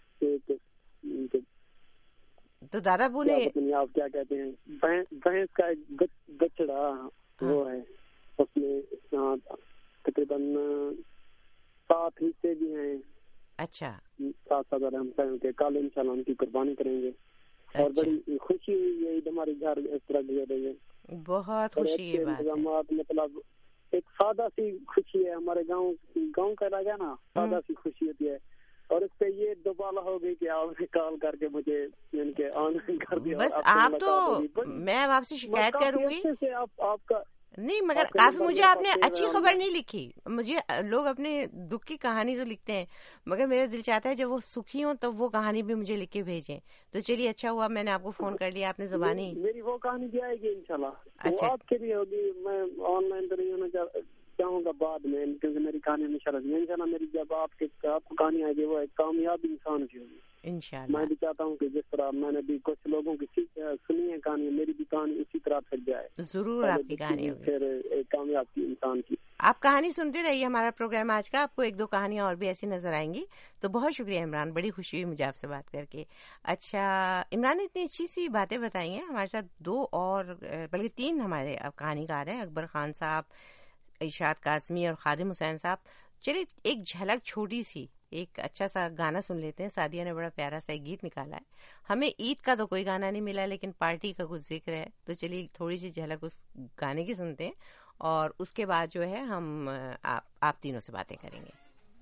تو دادا ابو نے آپ کیا کہتے ہیں, بھینس کا ایک بچڑا وہ ہے, اس میں تقریباً سات حصے بھی ہیں. اچھا, سات سات ہم کے کل ان شاء اللہ ان کی قربانی کریں گے. اور بڑی خوشی ہوئی ہے, عید ہماری گھر اس طرح گزر رہی ہے. بہت خوشی کی بات ہے. مطلب ایک سادہ سی خوشی ہے. ہمارے گاؤں گاؤں کا علاقہ نا, سادہ سی خوشی ہوتی ہے. اور اس پہ یہ دوبالا ہو گئی کہ آپ نے کال کر کے مجھے ان کے آن کر دیا. بس آپ تو, میں آپ سے شکایت کروں گی, آپ آپ کا نہیں مگر کافی مجھے آپ نے اچھی خبر نہیں لکھی. مجھے لوگ اپنے دکھ کی کہانی تو لکھتے ہیں مگر میرا دل چاہتا ہے جب وہ سکھی ہوں تب وہ کہانی بھی مجھے لکھ کے بھیجیں. تو چلیے اچھا ہوا میں نے آپ کو فون کر لیا, آپ نے زبانی. میری وہ کہانی بھی آئے گی انشاءاللہ, وہ آپ کے لیے ہوگی. میں آن لائن تو نہیں ہونا چاہوں گا بعد میں, کیونکہ میری کہانی ہمیشہ رہتی ہے. انشاءاللہ میری جب آپ کے آپ کو کہانی آئے گی وہ ایک کامیاب انسان کی ہوگی انشاءاللہ. میں بھی چاہتا ہوں کہ جس طرح میں نے بھی کچھ لوگوں کی سنی ہے کہانی, میری بھی کہانی اسی طرح پھیل جائے. ضرور آپ کی کہانی ہوگی پھر ایک کامیاب کی انسان کی. آپ کہانی سنتے رہیے ہمارا پروگرام آج کا, آپ کو ایک دو کہانیاں اور بھی ایسی نظر آئیں گی. تو بہت شکریہ عمران, بڑی خوشی ہوئی مجھے آپ سے بات کر کے. اچھا عمران نے اتنی اچھی سی باتیں بتائی ہیں. ہمارے ساتھ دو اور بلکہ تین ہمارے اب کہانی کار ہیں, اکبر خان صاحب, ارشاد قاسمی اور خادم حسین صاحب. چلیے ایک جھلک چھوٹی سی ایک اچھا سا گانا سن لیتے ہیں. سعدیہ نے بڑا پیارا سا گیت نکالا ہے. ہمیں عید کا تو کوئی گانا نہیں ملا لیکن پارٹی کا کچھ ذکر ہے, تو چلیے تھوڑی سی جھلک اس گانے کی سنتے ہیں اور اس کے بعد جو ہے ہم آپ تینوں سے باتیں کریں گے.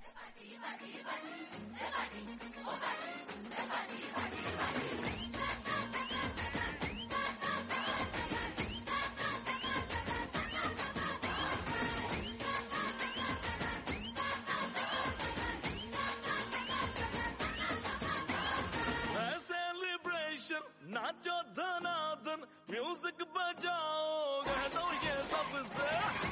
नाचो धनाधन म्यूजिक बजाओ कह दो ये सबसे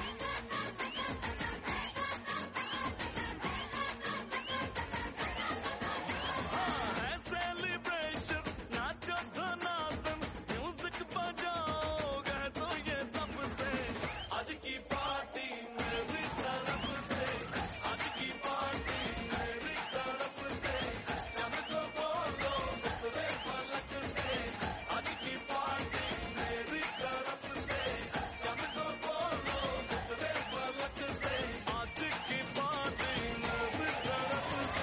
हाँ है सेलिब्रेशन. नाचो धनाधन म्यूजिक बजाओ कह दो ये सबसे. आज की पार्टी मेरी तरफ से, आज की पार्टी मेरी तरफ से. चल को बोलो उतरे पलक से, आज की पार्टी मेरी तरफ से. चल को बोलो उतरे पलक से, आज की पार्टी मेरी तरफ से.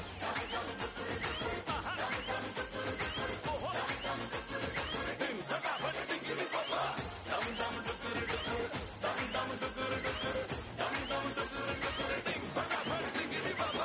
दिन फटाफट टिकरी पापा, दम दम डुकर डुकर, दम दम डुकर डुकर, दम दम डुकर डुकर, दिन फटाफट टिकरी पापा.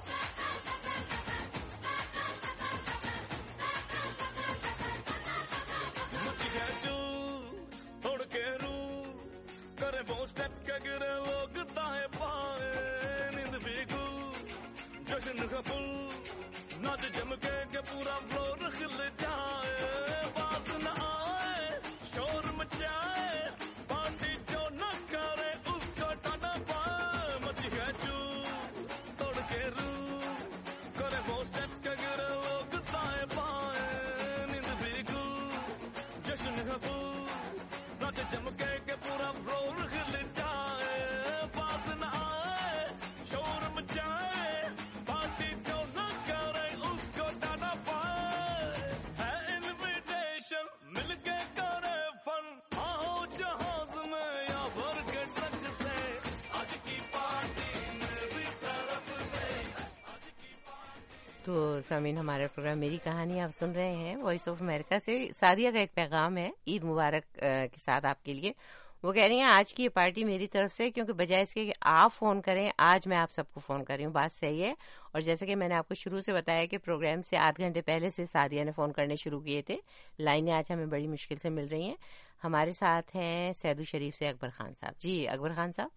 मुझ गया चू तोड़ के रू करे वो स्टेप के गिरे लोग दाएं बाएं. नींद भी गुल जश्न का फुल नाच जम के के पूरा फ्लोर खिल जाए. बात न आए शोर मचाए, पार्टी जो न करे उसको टाना पाए. मच गया चू तोड़ के रू करे वो स्टेप के गिरे लोग दाएं बाएं. नींद भी गुल जश्न है फूल नाच जम के के पूरा फ्लोर खिल जाए. बात न आए शोर मचाए, पार्टी जो न करे उसको टाना पाए. है इनविटेशन मिलके करे फन, आओ जहाज में या भर के ट्रक से. आज की पार्टी मेरी तरफ से, आज की पार्टी. تو سامعین ہمارا پروگرام میری کہانی آپ سن رہے ہیں وائس آف امریکہ سے. سعدیہ کا ایک پیغام ہے عید مبارک کے ساتھ آپ کے لیے. وہ کہہ رہی ہیں آج کی یہ پارٹی میری طرف سے, کیونکہ بجائے اس کے کہ آپ فون کریں آج میں آپ سب کو فون کر رہی ہوں. بات صحیح ہے. اور جیسے کہ میں نے آپ کو شروع سے بتایا کہ پروگرام سے آدھ گھنٹے پہلے سے سعدیہ نے فون کرنے شروع کیے تھے. لائنیں آج ہمیں بڑی مشکل سے مل رہی ہیں. ہمارے ساتھ ہیں سیدو شریف سے اکبر خان صاحب. جی اکبر خان صاحب.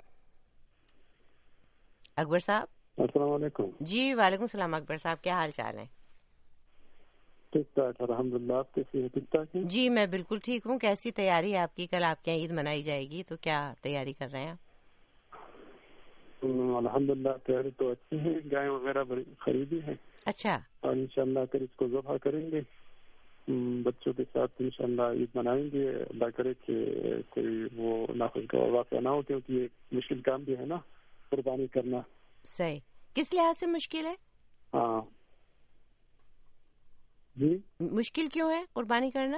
اکبر صاحب السلام علیکم. جی وعلیکم السلام. اکبر صاحب کیا حال چال ہے؟ ٹھیک ٹھاک الحمد للہ. آپ کیسی ہیں؟ ٹھیک ٹھاک ہیں؟ جی میں بالکل ٹھیک ہوں. کیسی تیاری ہے آپ کی؟ کل آپ کے یہاں عید منائی جائے گی تو کیا تیاری کر رہے ہیں آپ؟ الحمد للہ تیاری تو اچھی ہے. گائے وغیرہ خریدی ہے. اچھا. اور انشاءاللہ پھر اس کو ذبح کریں گے بچوں کے ساتھ. انشاءاللہ عید منائیں گے. اللہ کرے کہ کوئی وہ ناخوشگوار واقعہ نہ ہو, کیونکہ یہ مشکل کام بھی ہے نا قربانی کرنا. صحیح. کس لحاظ سے مشکل ہے؟ ہاں جی مشکل کیوں ہے قربانی کرنا؟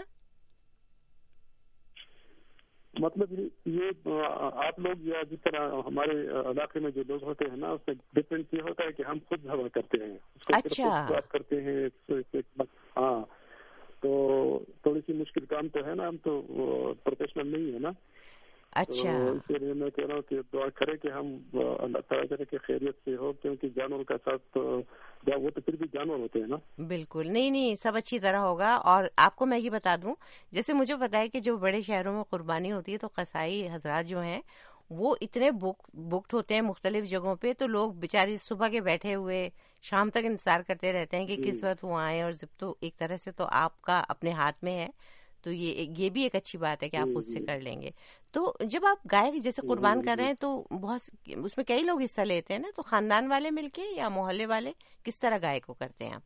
مطلب یہ آپ لوگ یا جس طرح ہمارے علاقے میں جو لوگ ہوتے ہیں نا اس میں ڈفرینس یہ ہوتا ہے کہ ہم خود ذبح کرتے ہیں. اچھا کرتے ہیں. ہاں تو تھوڑی سی مشکل کام تو ہے نا. ہم تو پروفیشنل نہیں ہے نا. اچھا، اسی لیے میں کہہ رہا ہوں کہ دعا کرے کہ ہم اللہ تعالیٰ کرے کہ خیریت سے ہو، کیونکہ جانور کا ساتھ وہ تو پھر بھی جانور ہوتے ہیں نا. بالکل، نہیں نہیں سب اچھی طرح ہوگا. اور آپ کو میں یہ بتا دوں، جیسے مجھے پتا ہے کہ جو بڑے شہروں میں قربانی ہوتی ہے تو قصائی حضرات جو ہیں وہ اتنے بکڈ ہوتے ہیں مختلف جگہوں پہ، تو لوگ بیچارے صبح کے بیٹھے ہوئے شام تک انتظار کرتے رہتے ہیں کہ کس وقت وہ آئیں. اور ضبط تو ایک طرح سے تو آپ کا اپنے ہاتھ میں ہے، تو یہ یہ بھی ایک اچھی بات ہے کہ آپ خود سے کر لیں گے. تو جب آپ گائے جیسے قربان کر رہے ہیں تو بہت اس میں کئی لوگ حصہ لیتے ہیں نا، تو خاندان والے مل کے یا محلے والے کس طرح گائے کو کرتے ہیں آپ؟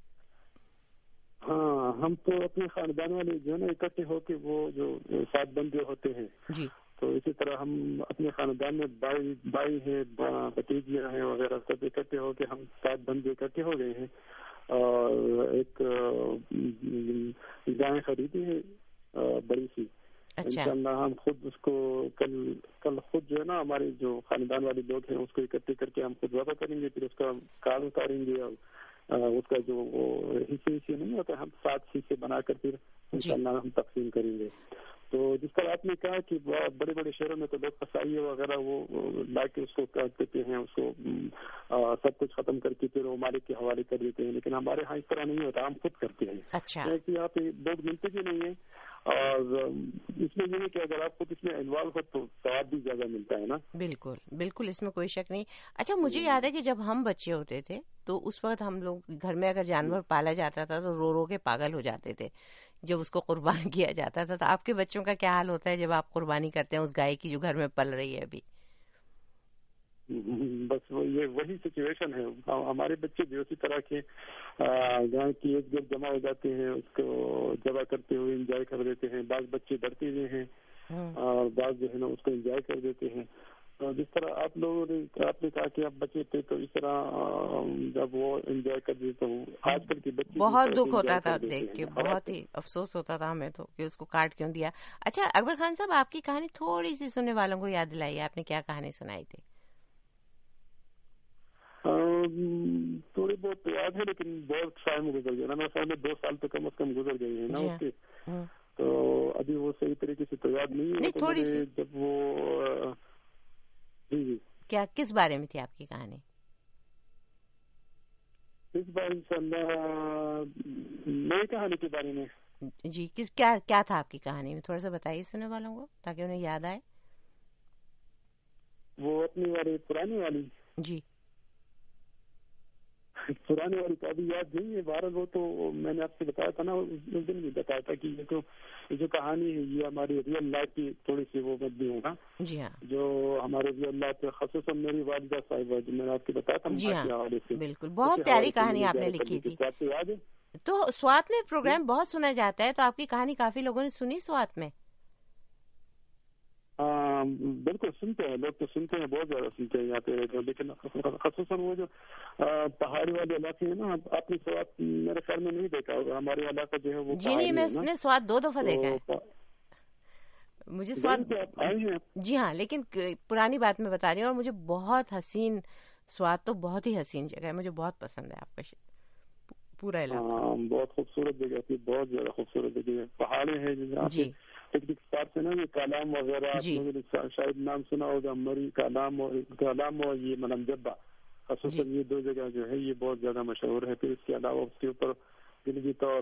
ہاں، ہم تو اپنے خاندان والے جو ہے نا اکٹھے ہو کے وہ جو سات بندے ہوتے ہیں جی، تو اسی طرح ہم اپنے خاندان میں بائی بائی ہیں، بتیجیاں ہیں وغیرہ، سب اکٹھے ہو کے ہم سات بندے اکٹھے ہو گئے ہیں اور ایک گائے خریدی ہے بڑی سی. انشاءاللہ ہم خود اس کو کل کل خود جو ہے نا ہمارے جو خاندان والے لوگ ہیں اس کو اکٹھے کر کے ہم خود ذبح کریں گے، پھر اس کا کارڈ اتاریں گے اور اس کا جو حصے حصے نہیں ہوتا ہم سات حصے بنا کر پھر انشاءاللہ ہم تقسیم کریں گے. تو جس طرح آپ نے کہا کہ بڑے بڑے شہروں میں تو لوگ قصائی وغیرہ وہ لا کے اس کو کاٹ دیتے ہیں، اس کو سب کچھ ختم کر کے پھر وہ مالک کے حوالے کر دیتے ہیں، لیکن ہمارے ہاں اس طرح نہیں ہوتا، ہم خود کرتے ہیں. اچھا، یہاں پہ لوگ ملتے بھی نہیں ہیں اور اس میں یہ ہے کہ اگر آپ خود اس میں انوالو ہو تو ثواب بھی زیادہ ملتا ہے نا. بالکل بالکل، اس میں کوئی شک نہیں. اچھا، مجھے یاد ہے کہ جب ہم بچے ہوتے تھے تو اس وقت ہم لوگ گھر میں اگر جانور پالا جاتا تھا تو رو رو کے پاگل ہو جاتے تھے جب اس کو قربان کیا جاتا تھا. تو آپ کے بچوں کا کیا حال ہوتا ہے جب آپ قربانی کرتے ہیں اس گائے کی جو گھر میں پل رہی ہے ابھی؟ بس یہ وہی سچویشن ہے، ہمارے بچے بھی اسی طرح کے گائے کی ایک گرد جمع ہو جاتے ہیں، اس کو ذبح کرتے ہوئے انجوائے کر دیتے ہیں. بعض بچے ڈرتے ہوئے ہیں اور بعض جو ہے نا اس کو انجوائے کر دیتے ہیں. جس طرح آپ لوگوں نے آپ نے کہا کہ آپ بچے تھے تو اس طرح جب وہ انجوائے کر دیتے تو آج کل کے بچے بہت دکھ ہوتا تھا دیکھ کے، بہت ہی افسوس ہوتا تھا ہمیں تو کہ اس کو کاٹ کیوں دیا. اچھا اکبر خان صاحب، آپ کی کہانی تھوڑی سی سننے والوں کو یاد دلائیے، آپ نے کیا کہانی سنائی تھی؟ تھوڑی بہت یاد ہے لیکن بہت ٹائم گزر گیا نا، سامنے دو سال تو کم از کم گزر گئے ہیں نا اس کے، تو ابھی وہ صحیح طریقے سے تو یاد نہیں ہے. تھوڑی سی جب وہ جی جی کیا کس بارے میں تھی آپ کی کہانی؟ اس بار انشاءاللہ نئی کہانی کے بارے میں. جی، کس کیا کیا تھا آپ کی کہانی میں؟ تھوڑا سا بتائیے سننے والوں کو تاکہ انہیں یاد آئے. وہ اپنی والی پرانی والی جی پرانی والی تو ابھی یاد نہیں ہے. بہرحال وہ تو میں نے آپ سے بتایا تھا نا، اس دن بھی بتایا تھا کہ یہ تو جو کہانی ہے یہ ہماری ریئل لائف کی تھوڑی سی وہ مبنی ہے نا. جی ہاں، جو ہمارے ریئل لائف پہ خصوصاً میری والدہ صاحبہ جو میں نے آپ کو بتایا تھا. جی ہاں بالکل، بہت پیاری کہانی آپ نے لکھی تھی. آپ کو یاد ہے؟ تو سوات میں پروگرام بہت سنا جاتا ہے، تو آپ کی کہانی کافی لوگوں نے سنی سوات میں؟ بالکل سنتے ہیں لوگ، تو سنتے ہیں، بہت زیادہ سنتے ہیں یہاں پہ، لیکن خصوصاً وہ جو پہاڑی والے علاقے ہیں نا، آپ نے سوات میرے خیال میں نہیں دیکھا ہوگا. ہمارے علاقہ جو ہے وہ جی نہیں، میں نے سوات دو دفعہ دیکھا ہے، مجھے سوات جی ہاں، لیکن پرانی بات میں بتا رہی ہوں. اور مجھے بہت حسین سوات تو بہت ہی حسین جگہ ہے، مجھے بہت پسند ہے آپ کا پورا علاقہ. بہت خوبصورت جگہ تھی، بہت زیادہ خوبصورت جگہ ہے، پہاڑے ہیں جی، پکنک اسپاٹ سے نا یہ کالام وغیرہ شاید نام سنا ہوگا، مری کالام کالام اور یہ ملم جبا، خصوصاً یہ دو جگہ جو ہے یہ بہت زیادہ مشہور ہے. پھر اس کے علاوہ اس کے اوپر گلگت اور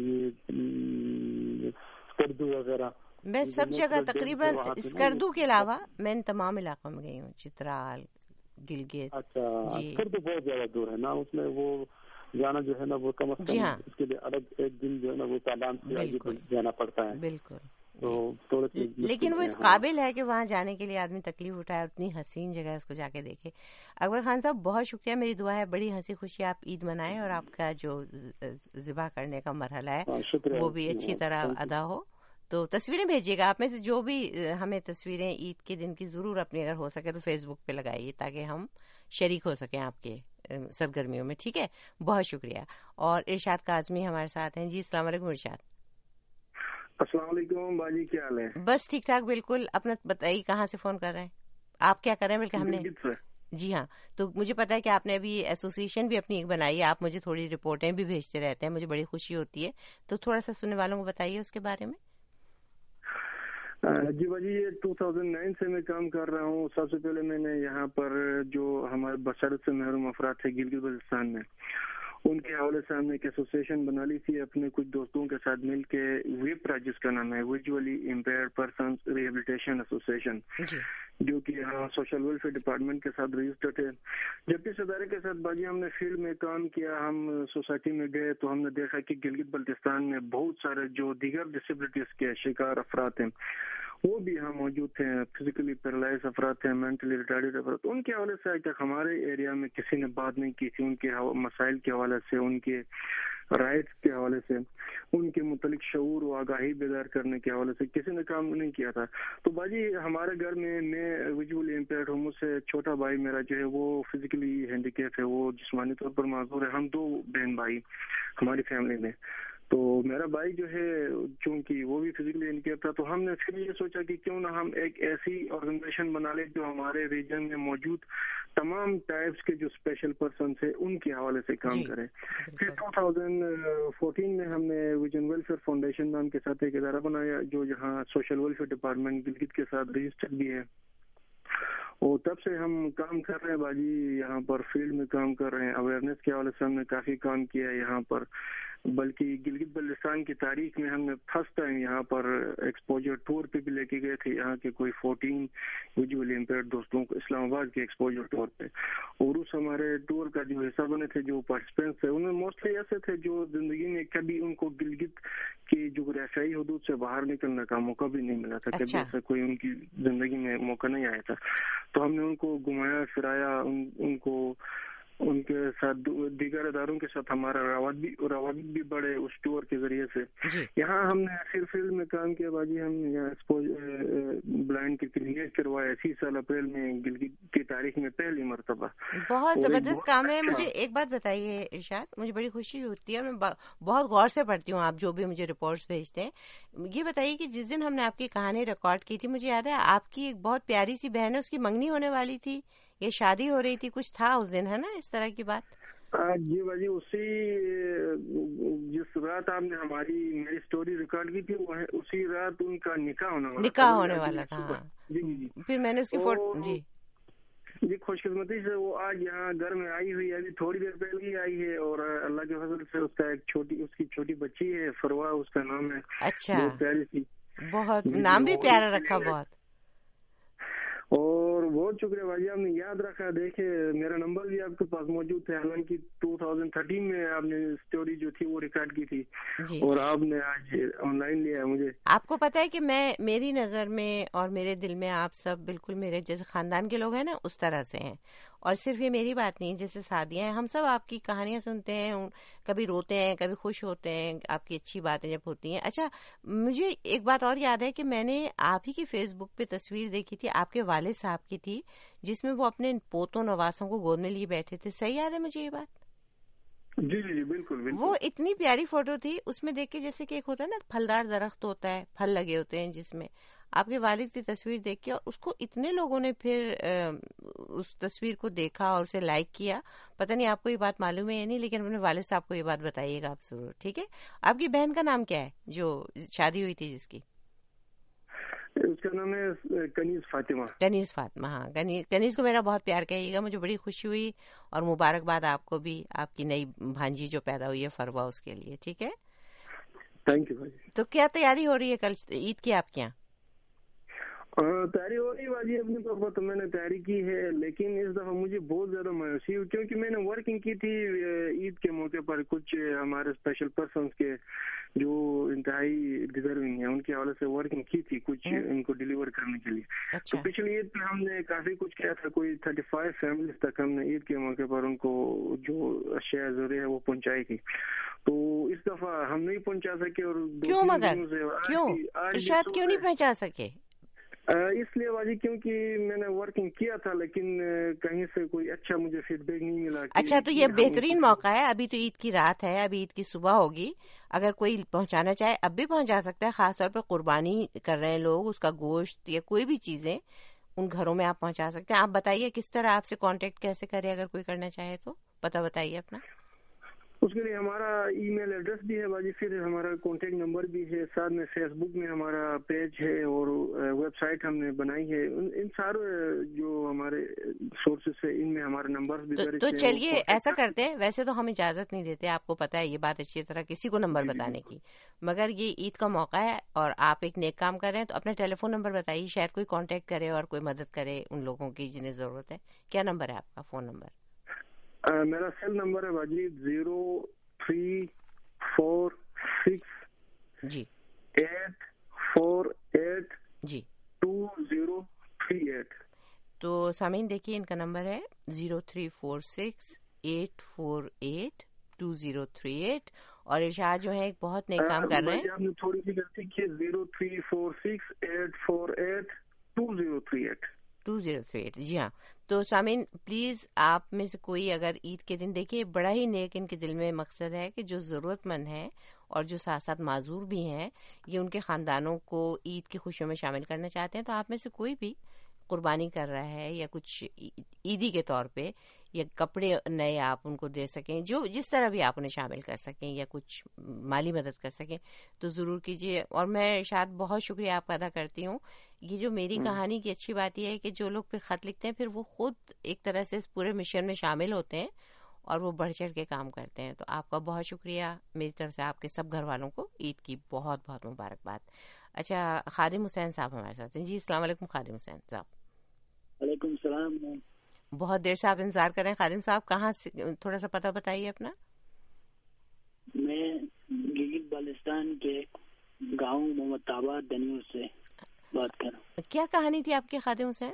یہ اسکردو وغیرہ. میں سب جگہ تقریباً اسکردو کے علاوہ میں ان تمام علاقوں میں گئی ہوں، چترال، گلگت. اچھا، اسکردو بہت زیادہ دور ہے نا، اس میں وہ جانا جو ہے نا وہ کم از کم اس کے لیے الگ ایک دن جو ہے نا وہ کالام سے آگے جانا پڑتا ہے. بالکل، تو لیکن وہ اس قابل ہے کہ وہاں جانے کے لیے آدمی تکلیف اٹھائے، اتنی حسین جگہ ہے اس کو جا کے دیکھے. اکبر خان صاحب بہت شکریہ، میری دعا ہے بڑی ہنسی خوشی آپ عید منائیں اور آپ کا جو ذبح کرنے کا مرحلہ ہے وہ بھی اچھی طرح ادا ہو. تو تصویریں بھیجیے گا آپ میں سے جو بھی ہمیں تصویریں عید کے دن کی ضرور اپنی اگر ہو سکے تو فیس بک پہ لگائیے تاکہ ہم شریک ہو سکیں آپ کے سرگرمیوں میں. ٹھیک ہے، بہت شکریہ. اور ارشاد کاظمی ہمارے ساتھ ہیں. جی السلام علیکم ارشاد. السلام علیکم باجی، کیا حال ہے؟ بس ٹھیک ٹھاک بالکل. اپنا بتائیے کہاں سے فون کر رہے ہیں آپ؟ کیا کر رہے ہیں؟ بلکہ ہم نے جی ہاں، تو مجھے پتا ہے کہ آپ نے ابھی ایسوسیشن بھی اپنی ایک بنائی ہے، آپ مجھے تھوڑی رپورٹیں بھی بھیجتے رہتے ہیں، مجھے بڑی خوشی ہوتی ہے. تو تھوڑا سا سننے والوں کو بتائیے اس کے بارے میں. جی باجی یہ دو ہزار نو سے میں کام کر رہا ہوں. سب سے پہلے میں نے یہاں پر جو ہمارے بشرت سے محروم افراد تھے گلگت بلتستان میں, ان کے حوالے سے ہم نے ایک ایسوسیشن بنا لی تھی اپنے کچھ دوستوں کے ساتھ مل کے, ویپرا جس کا نام ہے visually impaired persons rehabilitation association, جو کہ یہاں سوشل ویلفیئر ڈپارٹمنٹ کے ساتھ رجسٹرڈ ہے. جب اس ادارے کے ساتھ باجی ہم نے فیلڈ میں کام کیا, ہم سوسائٹی میں گئے تو ہم نے دیکھا کہ گلگت بلتستان میں بہت سارے جو دیگر ڈسیبلٹیز کے شکار افراد ہیں وہ بھی یہاں موجود تھے, فزیکلی پیرالائز افراد تھے, مینٹلی ریٹارڈیڈ افراد. ان کے حوالے سے آج تک ہمارے ایریا میں کسی نے بات نہیں کی تھی, ان کے مسائل کے حوالے سے, ان کے رائٹس کے حوالے سے, ان کے متعلق شعور و آگاہی بیدار کرنے کے حوالے سے کسی نے کام نہیں کیا تھا. تو باجی ہمارے گھر میں میں ویژولی امپیئرڈ ہوں, مجھ سے چھوٹا بھائی میرا جو ہے وہ فزیکلی ہینڈیکیپ ہے, وہ جسمانی طور پر معذور ہے. ہم دو بہن بھائی ہماری فیملی میں. تو میرا بھائی جو ہے چونکہ وہ بھی فزیکلی ہینڈیکیپ تھا, تو ہم نے پھر یہ سوچا کہ کیوں نہ ہم ایک ایسی آرگنائزیشن بنا لیں جو ہمارے ریجن میں موجود تمام ٹائپس کے جو اسپیشل پرسنس ہیں ان کے حوالے سے کام کریں. پھر دو ہزار چودہ میں ہم نے ویژن ویلفیئر فاؤنڈیشن نام کے ساتھ ایک ادارہ بنایا جو یہاں سوشل ویلفیئر ڈپارٹمنٹ گلگت کے ساتھ رجسٹرڈ بھی ہے, اور تب سے ہم کام کر رہے ہیں باجی. یہاں پر فیلڈ میں کام کر رہے ہیں, اویئرنیس کے حوالے سے ہم نے کافی کام کیا ہے یہاں پر. بلکہ گلگت بلتستان کی تاریخ میں ہم نے فرسٹ ٹائم یہاں پر ایکسپوجر ٹور پہ بھی لے کے گئے تھے, یہاں کے کوئی فورٹین ویژولی امپیئرڈ دوستوں کو اسلام آباد کے ایکسپوجر ٹور پہ. اور اس ہمارے ٹور کا جو حصہ بنے تھے جو پارٹیسپینٹس تھے ان میں موسٹلی ایسے تھے جو زندگی میں کبھی ان کو گلگت کی جغرافیائی حدود سے باہر نکلنے کا موقع بھی نہیں ملا تھا, کبھی ایسا کوئی ان کی زندگی میں موقع نہیں آیا تھا. تو ہم نے ان کو گھمایا پھرایا, ان, ان کو ان کے ساتھ دیگر اداروں کے ساتھ ہمارا روابط بھی روابط بھی بڑھے اس ٹور کے ذریعے سے. یہاں ہم نے ایسی فیلڈ میں کام کیا باجی, ہم یہاں بلائنڈ کے کلینک کروایا اسی سال اپریل میں گلگت کی تاریخ میں پہلی مرتبہ. بہت زبردست کام ہے. مجھے ایک بات بتائیے ارشاد, مجھے بڑی خوشی ہوتی ہے, میں بہت غور سے پڑھتی ہوں آپ جو بھی مجھے رپورٹس بھیجتے ہیں. یہ بتائیے کہ جس دن ہم نے آپ کی کہانی ریکارڈ کی تھی, مجھے یاد ہے آپ کی ایک بہت پیاری سی بہن ہے, اس کی منگنی ہونے والی تھی, یہ شادی ہو رہی تھی, کچھ تھا اس دن, ہے نا اس طرح کی بات؟ جی باجی اسی جس رات آپ نے ہماری میری سٹوری ریکارڈ کی تھی اسی رات ان کا نکاح ہونے والا نکاح ہونے والا تھا. جی جی پھر میں نے اس کی فوٹو جی جی خوش قسمتی سے وہ آج یہاں گھر میں آئی ہوئی ہے, ابھی تھوڑی دیر پہلے ہی آئی ہے, اور اللہ کے فضل سے اس کا ایک چھوٹی اس کی چھوٹی بچی ہے, فروا اس کا نام ہے. اچھا, بہت پیاری سی, بہت نام بھی پیارا رکھا بہت. اور بہت شکریہ بھائی, آپ نے یاد رکھا. دیکھے میرا نمبر بھی آپ کے پاس موجود ہے, حالانکہ دو ہزار تیرہ میں آپ نے اسٹوری جو تھی وہ ریکارڈ کی تھی جی. اور آپ نے آج آن لائن لیا ہے. مجھے آپ کو پتا ہے کہ میں میری نظر میں اور میرے دل میں آپ سب بالکل میرے جیسے خاندان کے لوگ ہیں نا, اس طرح سے ہیں. اور صرف یہ میری بات نہیں, جیسے سعدیہ ہیں, ہم سب آپ کی کہانیاں سنتے ہیں, کبھی روتے ہیں کبھی خوش ہوتے ہیں, آپ کی اچھی باتیں جب ہوتی ہیں. اچھا مجھے ایک بات اور یاد ہے کہ میں نے آپ ہی کی فیس بک پہ تصویر دیکھی تھی, آپ کے والد صاحب کی تھی, جس میں وہ اپنے پوتوں نواسوں کو گود میں لیے بیٹھے تھے. صحیح یاد ہے مجھے یہ بات؟ جی جی بالکل بالکل. وہ اتنی پیاری فوٹو تھی, اس میں دیکھ کے جیسے کہ ایک ہوتا ہے نا پھلدار درخت ہوتا ہے, پھل لگے ہوتے ہیں, جس میں آپ کے والد کی تصویر دیکھ کے, اور اس کو اتنے لوگوں نے پھر اس تصویر کو دیکھا اور اسے لائک کیا. پتہ نہیں آپ کو یہ بات معلوم ہے یا نہیں, لیکن اپنے والد صاحب کو یہ بات بتائیے گا آپ ضرور, ٹھیک ہے؟ آپ کی بہن کا نام کیا ہے جو شادی ہوئی تھی جس کی؟ اس کا نام ہے کنیز فاطمہ. کنیز فاطمہ, ہاں کنیز کو میرا بہت پیار کہیے گا. مجھے بڑی خوشی ہوئی, اور مبارکباد آپ کو بھی, آپ کی نئی بھانجی جو پیدا ہوئی ہے فروا, اس کے لیے. ٹھیک ہے, تھینک یو. تو کیا تیاری ہو رہی ہے کل عید کی آپ کے یہاں؟ تیاری ہو رہی ہے باجی, اپنے طور پر تو میں نے تیاری کی ہے, لیکن اس دفعہ مجھے بہت زیادہ مایوسی ہوئی کیونکہ میں نے ورکنگ کی تھی عید کے موقع پر کچھ ہمارے اسپیشل پرسنس کے جو انتہائی ڈیزرونگ ہیں ان کے حوالے سے ورکنگ کی تھی کچھ ان کو ڈیلیور کرنے کے لیے. تو پچھلی عید پہ ہم نے کافی کچھ کیا تھا, کوئی تھرٹی فائیو فیملیز تک ہم نے عید کے موقع پر ان کو جو اشیاء ضروری ہے وہ پہنچائی تھی. تو اس دفعہ ہم نہیں پہنچا سکے. اور کیوں مگر کیوں ارشاد کیوں نہیں پہنچا سکے؟ اس لیے باجی کیونکہ میں نے ورکنگ کیا تھا, لیکن کہیں سے کوئی اچھا مجھے فیڈ بیک نہیں ملا. اچھا, تو یہ بہترین موقع ہے, ابھی تو عید کی رات ہے, ابھی عید کی صبح ہوگی, اگر کوئی پہنچانا چاہے اب بھی پہنچا سکتا ہے. خاص طور پر قربانی کر رہے ہیں لوگ, اس کا گوشت یا کوئی بھی چیزیں ان گھروں میں آپ پہنچا سکتے ہیں. آپ بتائیے کس طرح آپ سے کانٹیکٹ کیسے کرے, اگر کوئی کرنا چاہے تو پتہ بتائیے اپنا. اس کے لیے ہمارا ای میل ایڈریس بھی ہے باجی، پھر ہمارا کانٹیکٹ نمبر بھی ہے، ساتھ میں فیس بک میں ہمارا پیج ہے اور ویب سائٹ ہم نے بنائی ہے. ان سارے جو ہمارے سورسز ہے ان میں ہمارے نمبر بھی درج تو ہیں. چلیے ایسا کرتے ہیں، ویسے تو ہم اجازت نہیں دیتے، آپ کو پتا ہے یہ بات اچھی طرح کسی کو نمبر بتانے کی، مگر یہ عید کا موقع ہے اور آپ ایک نیک کام کر رہے ہیں تو اپنا ٹیلی فون نمبر بتائیے، شاید کوئی کانٹیکٹ کرے اور کوئی مدد کرے ان لوگوں کی جنہیں ضرورت ہے. کیا نمبر ہے آپ کا فون نمبر؟ میرا سیل نمبر ہے باجی زیرو تھری فور سکس جی ایٹ فور ایٹ جی ٹو زیرو تھری ایٹ. تو سامعین دیکھیے ان کا نمبر ہے zero three four six eight four eight two zero three eight, اور ارشاد جو ہے ایک بہت نیک کام کر رہے ہیں. آپ نے تھوڑی سی غلطی کی، zero three four six eight four eight two zero three eight two zero three eight جی ہاں. تو سامعین پلیز آپ میں سے کوئی اگر عید کے دن، دیکھیے بڑا ہی نیک ان کے دل میں مقصد ہے کہ جو ضرورت مند ہیں اور جو ساتھ ساتھ معذور بھی ہیں، یہ ان کے خاندانوں کو عید کی خوشیوں میں شامل کرنا چاہتے ہیں. تو آپ میں سے کوئی بھی قربانی کر رہا ہے یا کچھ عیدی کے طور پہ یا کپڑے نئے آپ ان کو دے سکیں، جو جس طرح بھی آپ انہیں شامل کر سکیں یا کچھ مالی مدد کر سکیں تو ضرور کیجیے. اور میں شاید بہت شکریہ آپ کا ادا کرتی ہوں. یہ جو میری کہانی کی اچھی بات یہ ہے کہ جو لوگ پھر خط لکھتے ہیں پھر وہ خود ایک طرح سے اس پورے مشن میں شامل ہوتے ہیں اور وہ بڑھ چڑھ کے کام کرتے ہیں. تو آپ کا بہت شکریہ میری طرف سے، آپ کے سب گھر والوں کو عید کی بہت بہت مبارکباد. اچھا خادم حسین صاحب ہمارے ساتھ ہیں. جی السلام علیکم خادم حسین صاحب. وعلیکم السلام. بہت دیر سے آپ انتظار کر رہے ہیں خادم صاحب، کہاں سے تھوڑا سا پتہ بتائیے اپنا. میں گلگت بلتستان کے گاؤں محمد آباد دنیور سے بات کر رہا ہوں. کیا کہانی تھی آپ کی خادم حسین؟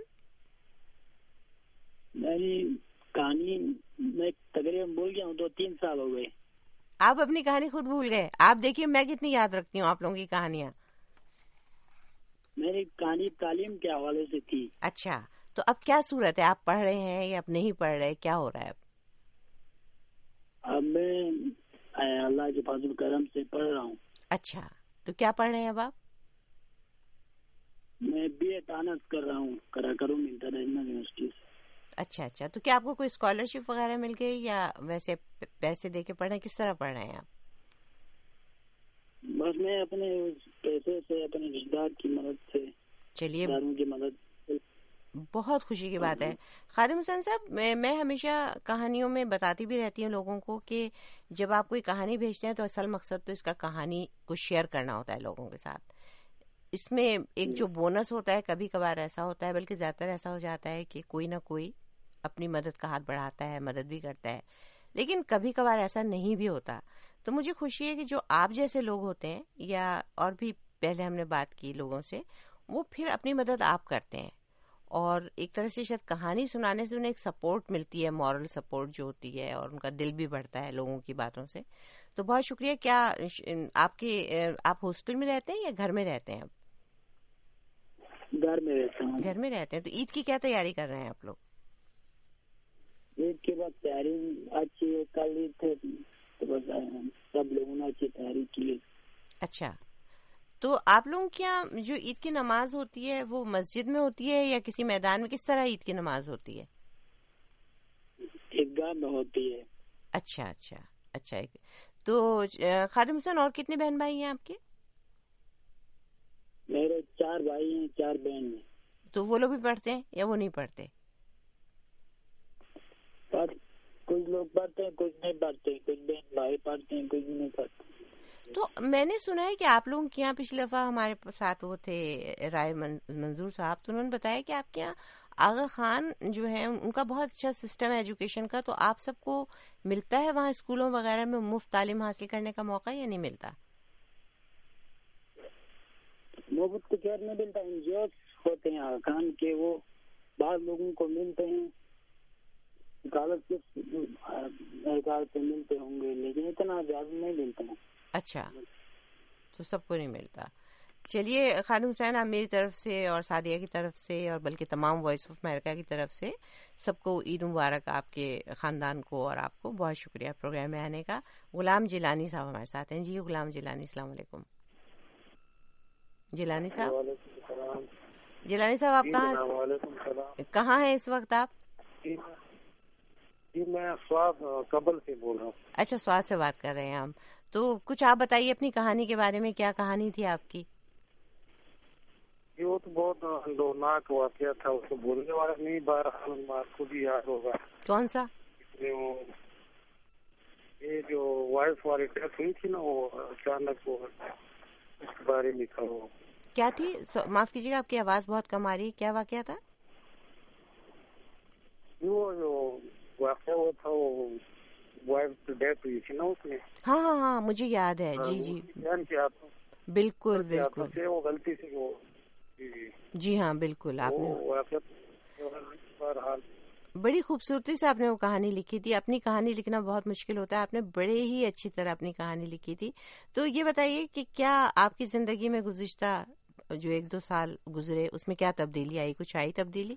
میری کہانی میں تقریباً بول گیا ہوں، دو تین سال ہو گئے. آپ اپنی کہانی خود بھول گئے؟ آپ دیکھیے میں کتنی یاد رکھتی ہوں آپ لوگوں کی کہانیاں. میری کہانی تعلیم کے حوالے سے تھی. اچھا تو اب کیا صورت ہے، آپ پڑھ رہے ہیں یا اب نہیں پڑھ رہے، کیا ہو رہا ہے اب؟ اب میں اللہ کے فضل کرم سے پڑھ رہا ہوں. اچھا تو کیا پڑھ رہے ہیں اب آپ؟ میں بی ایڈ آنرس کر رہا ہوں کراکرم انٹرنیشنل یونیورسٹی سے. اچھا اچھا تو کیا آپ کو کوئی اسکالرشپ وغیرہ مل گئی یا ویسے پیسے دے کے پڑھ رہے ہیں، کس طرح پڑھ رہے ہیں آپ؟ بس میں اپنے پیسے سے اپنے رشتہ دار کی مدد سے، چلیے کی مدد، بہت خوشی کی بات ہے. خادم حسین صاحب میں میں ہمیشہ کہانیوں میں بتاتی بھی رہتی ہوں لوگوں کو کہ جب آپ کوئی کہانی بھیجتے ہیں تو اصل مقصد تو اس کا کہانی کو شیئر کرنا ہوتا ہے لوگوں کے ساتھ. اس میں ایک جو بونس ہوتا ہے کبھی کبھار ایسا ہوتا ہے، بلکہ زیادہ تر ایسا ہو جاتا ہے کہ کوئی نہ کوئی اپنی مدد کا ہاتھ بڑھاتا ہے، مدد بھی کرتا ہے، لیکن کبھی کبھار ایسا نہیں بھی ہوتا. تو مجھے خوشی ہے کہ جو آپ جیسے لوگ ہوتے ہیں یا اور بھی پہلے ہم نے بات کی لوگوں سے، وہ پھر اپنی مدد آپ کرتے ہیں اور ایک طرح سے شاید کہانی سنانے سے انہیں ایک سپورٹ ملتی ہے، مورل سپورٹ جو ہوتی ہے، اور ان کا دل بھی بڑھتا ہے لوگوں کی باتوں سے. تو بہت شکریہ. کیا آپ کے آپ ہاسٹل میں رہتے ہیں یا گھر میں رہتے ہیں؟ اب گھر میں رہتا ہوں. گھر میں رہتے ہیں. تو عید کی کیا تیاری کر رہے ہیں آپ لوگ؟ عید کے بعد تیاری اچھی ہے، کل عید تھے تو بس سب لوگوں نے اچھی تیاری کی. اچھا تو آپ لوگوں کی یہاں جو عید کی نماز ہوتی ہے وہ مسجد میں ہوتی ہے یا کسی میدان میں؟ کس طرح عید کی نماز ہوتی ہے؟ عیدگاہ میں ہوتی ہے. اچھا اچھا اچھا. تو خادم حسین اور کتنے بہن بھائی ہیں آپ کے؟ میرے چار بھائی ہیں، چار بہن ہیں. تو وہ لوگ بھی پڑھتے ہیں یا وہ نہیں پڑھتے؟ کچھ لوگ پڑھتے ہیں، کچھ نہیں پڑھتے، کچھ بہن بھائی پڑھتے ہیں، کچھ نہیں پڑھتے. تو میں نے سنا ہے کہ آپ لوگوں کے یہاں پچھلی دفعہ ہمارے ساتھ وہ تھے رائے منظور صاحب، تو انہوں نے بتایا کہ آپ کے یہاں آغا خان جو ہے ان کا بہت اچھا سسٹم ہے ایجوکیشن کا. تو آپ سب کو ملتا ہے وہاں اسکولوں وغیرہ میں مفت تعلیم حاصل کرنے کا موقع یا نہیں ملتا؟ مفت تو خیر نہیں ملتا. این جی اوز ہوتے ہیں آغا خان کے، وہ بعض لوگوں کو ملتے ہیں، اسکالرشپ میرے خیال سے ملتے ہوں گے، لیکن اتنا زیادہ نہیں ملتے ہیں. اچھا تو سب کو نہیں ملتا. چلیے خادم حسین، آپ میری طرف سے اور سعدیہ کی طرف سے اور بلکہ تمام وائس آف امریکہ کی طرف سے سب کو عید مبارک، آپ کے خاندان کو اور آپ کو بہت شکریہ پروگرام میں آنے کا. غلام جیلانی صاحب ہمارے ساتھ ہیں. جی غلام جیلانی، السلام علیکم. جیلانی صاحب، جیلانی صاحب آپ کہاں کہاں ہیں اس وقت؟ آپ جی میں سواد قبل سے بول رہا ہوں. اچھا سواد سے بات کر رہے ہیں ہم. تو کچھ آپ بتائیے اپنی کہانی کے بارے میں, کیا کہانی تھی آپ کی؟ یہ وہ تو بہت اندوناک واقعہ تھا, اس کو بولنے والا نہیں, بہرحال آپ کو بھی یاد ہوگا. کون سا؟ وہ یہ جو وائف والی ڈیتھ ہوئی تھی نا, وہ اچانک وہ اس کے بارے میں لکھا ہو. کیا تھی؟ معاف کیجیے گا آپ کی آواز بہت کم آ رہی ہے, کیا واقعہ تھا؟ وہ جو واقعہ وہ تھا, وہ وائف کی ڈیتھ ہوئی تھی نا اس میں. ہاں ہاں ہاں مجھے یاد ہے. جی جی بالکل بالکل, وہ غلطی سے وہ جی ہاں بالکل. آپ نے بڑی خوبصورتی سے آپ نے وہ کہانی لکھی تھی. اپنی کہانی لکھنا بہت مشکل ہوتا ہے, آپ نے بڑے ہی اچھی طرح اپنی کہانی لکھی تھی. تو یہ بتائیے کہ کیا آپ کی زندگی میں گزشتہ جو ایک دو سال گزرے اس میں کیا تبدیلی آئی, کچھ آئی تبدیلی؟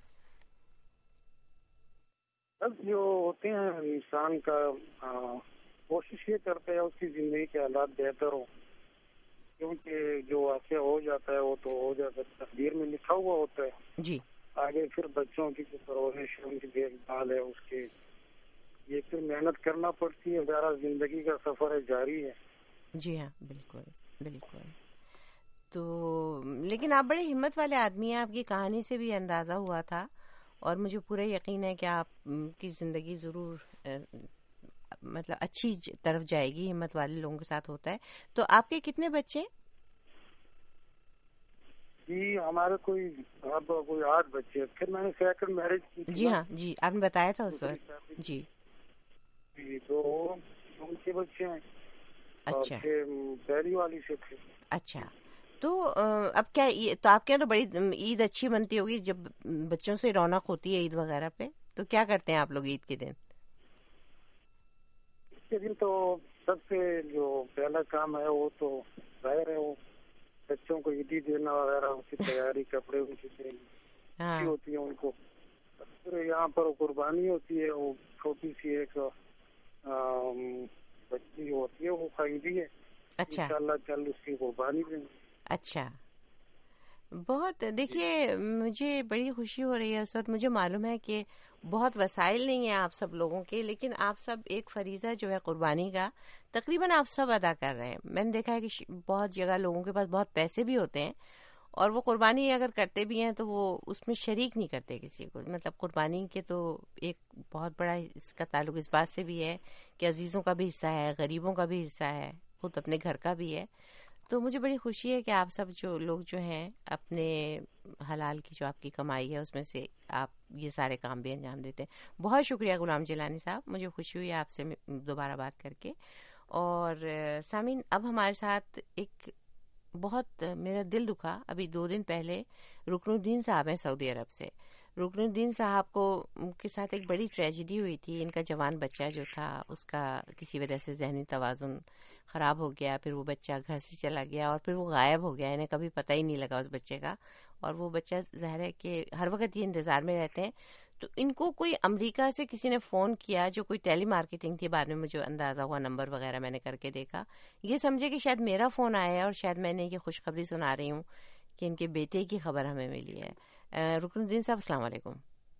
بس جو ہوتے ہیں انسان کا کوشش یہ کرتا ہے اس کی زندگی کے حالات بہتر ہوں, کیونکہ جو واقعہ ہو جاتا ہے وہ تو ہو جاتا ہے, تقدیر میں لکھا ہوا ہوتا ہے. جی آگے پھر بچوں کی پرورش, ان کی دیکھ بھال ہے, اس کے یہ پھر محنت کرنا پڑتی ہے. ذرا زندگی کا سفر ہے, جاری ہے. جی ہاں بالکل بالکل. تو لیکن آپ بڑے ہمت والے آدمی ہیں, آپ کی کہانی سے بھی اندازہ ہوا تھا, اور مجھے پورا یقین ہے کہ آپ کی زندگی ضرور مطلب اچھی طرف جائے گی. ہمت والے لوگوں کے ساتھ ہوتا ہے. تو آپ کے کتنے بچے؟ جی ہمارے کوئی اب کوئی آٹھ بچے. پھر میں نے سیکنڈ میرج کی. جی ہاں جی آپ نے بتایا تھا اس وقت. جی جی تو ان کے بچے ہیں. اچھا پہلی والی سے تھے. اچھا تو اب کیا, تو آپ کے یہاں تو بڑی عید اچھی بنتی ہوگی جب بچوں سے رونق ہوتی ہے عید وغیرہ پہ, تو کیا کرتے ہیں آپ لوگ عید کے دن؟ عید کے دن تو سب سے جو پہلا کام ہے وہ تو ظاہر ہے وہ بچوں کو عیدی دینا وغیرہ, اس کی تیاری, کپڑے ان کی ہوتی ہے ان کو. پھر یہاں پر قربانی ہوتی ہے, وہ چھوٹی سی ایک بچی ہوتی ہے, وہ خریدی ہے. اچھا انشاءاللہ کل اس کی قربانی دیں. اچھا بہت. دیکھیے مجھے بڑی خوشی ہو رہی ہے اس وقت. مجھے معلوم ہے کہ بہت وسائل نہیں ہیں آپ سب لوگوں کے, لیکن آپ سب ایک فریضہ جو ہے قربانی کا تقریباً آپ سب ادا کر رہے ہیں. میں نے دیکھا ہے کہ بہت جگہ لوگوں کے پاس بہت پیسے بھی ہوتے ہیں, اور وہ قربانی اگر کرتے بھی ہیں تو وہ اس میں شریک نہیں کرتے کسی کو. مطلب قربانی کے تو ایک بہت بڑا اس کا تعلق اس بات سے بھی ہے کہ عزیزوں کا بھی حصہ ہے, غریبوں کا بھی حصہ ہے, خود اپنے گھر کا بھی ہے. تو مجھے بڑی خوشی ہے کہ آپ سب جو لوگ جو ہیں اپنے حلال کی جو آپ کی کمائی ہے اس میں سے آپ یہ سارے کام بھی انجام دیتے ہیں. بہت شکریہ غلام جیلانی صاحب, مجھے خوشی ہوئی آپ سے دوبارہ بات کر کے. اور سامعین اب ہمارے ساتھ ایک بہت میرا دل دکھا, ابھی دو دن پہلے رکن الدین صاحب ہیں سعودی عرب سے. رکن الدین صاحب کو کے ساتھ ایک بڑی ٹریجڈی ہوئی تھی. ان کا جوان بچہ جو تھا اس کا کسی وجہ سے ذہنی توازن خراب ہو گیا, پھر وہ بچہ گھر سے چلا گیا اور پھر وہ غائب ہو گیا. انہیں کبھی پتہ ہی نہیں لگا اس بچے کا, اور وہ بچہ ظاہر ہے کہ ہر وقت یہ انتظار میں رہتے ہیں. تو ان کو کوئی امریکہ سے کسی نے فون کیا, جو کوئی ٹیلی مارکیٹنگ تھی, بعد میں مجھے اندازہ ہوا, نمبر وغیرہ میں نے کر کے دیکھا, یہ سمجھے کہ شاید میرا فون آیا ہے اور شاید میں نے یہ خوشخبری سنا رہی ہوں کہ ان کے بیٹے کی خبر ہمیں ملی ہے. رکن الدین صاحب السلام علیکم.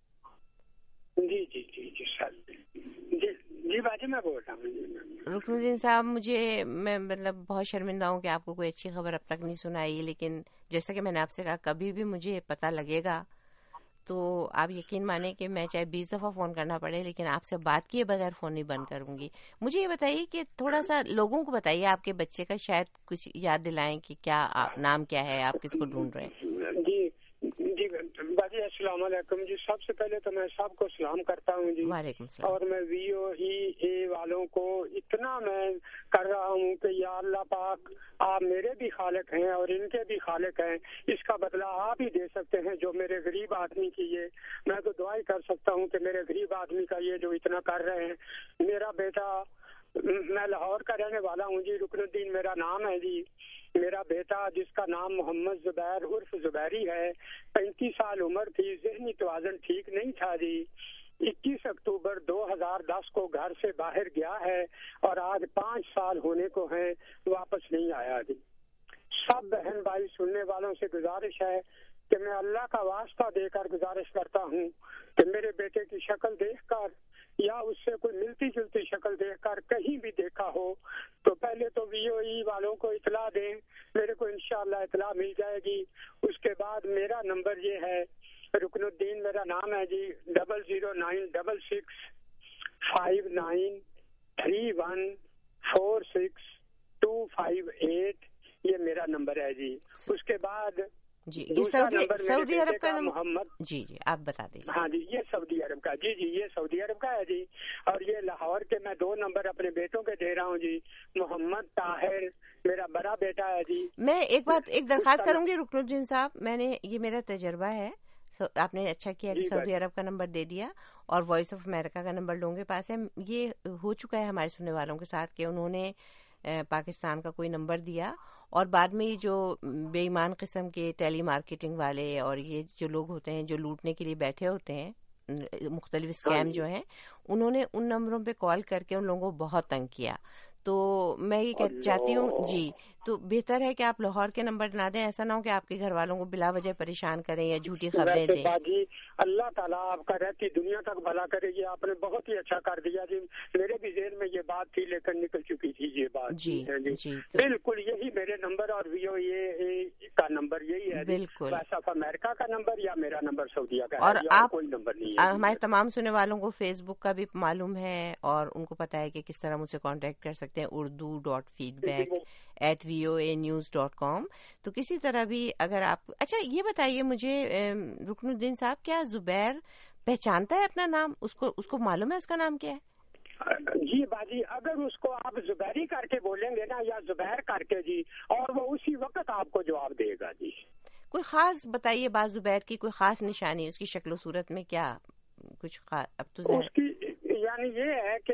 جی جی جی جی سر جی جی باجی میں بول رہا ہوں. رکن الدین صاحب مجھے میں مطلب بہت شرمندہ ہوں کہ آپ کو کوئی اچھی خبر اب تک نہیں سنائی, لیکن جیسا کہ میں نے آپ سے کہا کبھی بھی مجھے پتہ لگے گا تو آپ یقین مانیں کہ میں چاہے بیس دفعہ فون کرنا پڑے لیکن آپ سے بات کیے بغیر فون نہیں بند کروں گی. مجھے یہ بتائیے کہ تھوڑا سا لوگوں کو بتائیے آپ کے بچے کا, شاید کچھ یاد دلائیں کہ کیا نام کیا ہے, آپ کس کو ڈھونڈ رہے ہیں. جی جی باجی السلام علیکم. جی سب سے پہلے تو میں سب کو سلام کرتا ہوں جی. وعلیکم السلام. اور میں وی او ای اے والوں کو اتنا میں کر رہا ہوں کہ یا اللہ پاک آپ میرے بھی خالق ہیں اور ان کے بھی خالق ہیں, اس کا بدلہ آپ ہی دے سکتے ہیں جو میرے غریب آدمی کی یہ, میں تو دعائیں کر سکتا ہوں کہ میرے غریب آدمی کا یہ جو اتنا کر رہے ہیں. میرا بیٹا, میں لاہور کا رہنے والا ہوں جی, رکن الدین میرا نام ہے جی. میرا بیٹا جس کا نام محمد زبیر عرف زبیری ہے, پینتیس سال عمر تھی, ذہنی توازن ٹھیک نہیں تھا جی. اکیس اکتوبر دو ہزار دس کو گھر سے باہر گیا ہے اور آج پانچ سال ہونے کو ہیں, واپس نہیں آیا جی. سب بہن بھائی سننے والوں سے گزارش ہے کہ میں اللہ کا واسطہ دے کر گزارش کرتا ہوں کہ میرے بیٹے کی شکل دیکھ کر یا اس سے رکن الدین میرا نام ہے جی. Double zero nine double six five nine three one four six two five eight یہ میرا نمبر ہے جی. اس کے بعد جی یہ سعودی سعودی عرب کا محمد. جی جی آپ بتا دیجیے. ہاں جی یہ سعودی عرب کا. جی جی یہ سعودی عرب کا ہے جی. اور یہ لاہور کے میں دو نمبر اپنے بیٹوں کے دے رہا ہوں جی. محمد طاہر میرا بڑا بیٹا ہے جی. میں ایک بات ایک درخواست کروں گی رکن الدین صاحب, میں نے یہ میرا تجربہ ہے, آپ نے اچھا کیا کہ سعودی عرب کا نمبر دے دیا اور وائس آف امریکہ کا نمبر لوگوں کے پاس ہے. یہ ہو چکا ہے ہمارے سننے والوں کے ساتھ کہ انہوں نے پاکستان کا کوئی نمبر دیا اور بعد میں یہ جو بے ایمان قسم کے ٹیلی مارکیٹنگ والے اور یہ جو لوگ ہوتے ہیں جو لوٹنے کے لیے بیٹھے ہوتے ہیں, مختلف اسکیم جو ہیں, انہوں نے ان نمبروں پہ کال کر کے ان لوگوں کو بہت تنگ کیا. تو میں یہ چاہتی ہوں جی تو بہتر ہے کہ آپ لاہور کے نمبر نہ دیں, ایسا نہ ہو کہ آپ کے گھر والوں کو بلا وجہ پریشان کریں یا جھوٹی خبریں دیں. جی اللہ تعالیٰ آپ کا رہتی دنیا تک بھلا کرے. یہ آپ نے بہت ہی اچھا کر دیا جی. میرے بھی ذہن میں یہ بات تھی لیکن نکل چکی تھی یہ بات. جی جی بالکل یہی میرے نمبر اور وی او اے کا نمبر یہی ہے بالکل. وائس آف امریکہ کا نمبر یا میرا نمبر سعودیہ کا. اور آپ کوئی نمبر نہیں ہے. ہمارے تمام سننے والوں کو فیس بک کا بھی معلوم ہے اور ان کو پتا ہے کہ کس طرح مجھ سے کانٹیکٹ کر سکتے ہیں. Urdu dot feedback at V O A news dot com. تو کسی طرح بھی اگر آپ اچھا یہ بتائیے مجھے رکن الدین صاحب, کیا زبیر پہچانتا ہے اپنا نام؟ اس کو اس کو معلوم ہے اس کا نام کیا ہے؟ جی باجی اگر اس کو آپ زبیری کر کے بولیں گے نا یا زبیر کر کے جی, اور وہ اسی وقت آپ کو جواب دے گا جی. کوئی خاص بتائیے بات زبیر کی, کوئی خاص نشانی اس کی شکل و صورت میں کیا کچھ خاص؟ اب تو اس کی یعنی یہ ہے کہ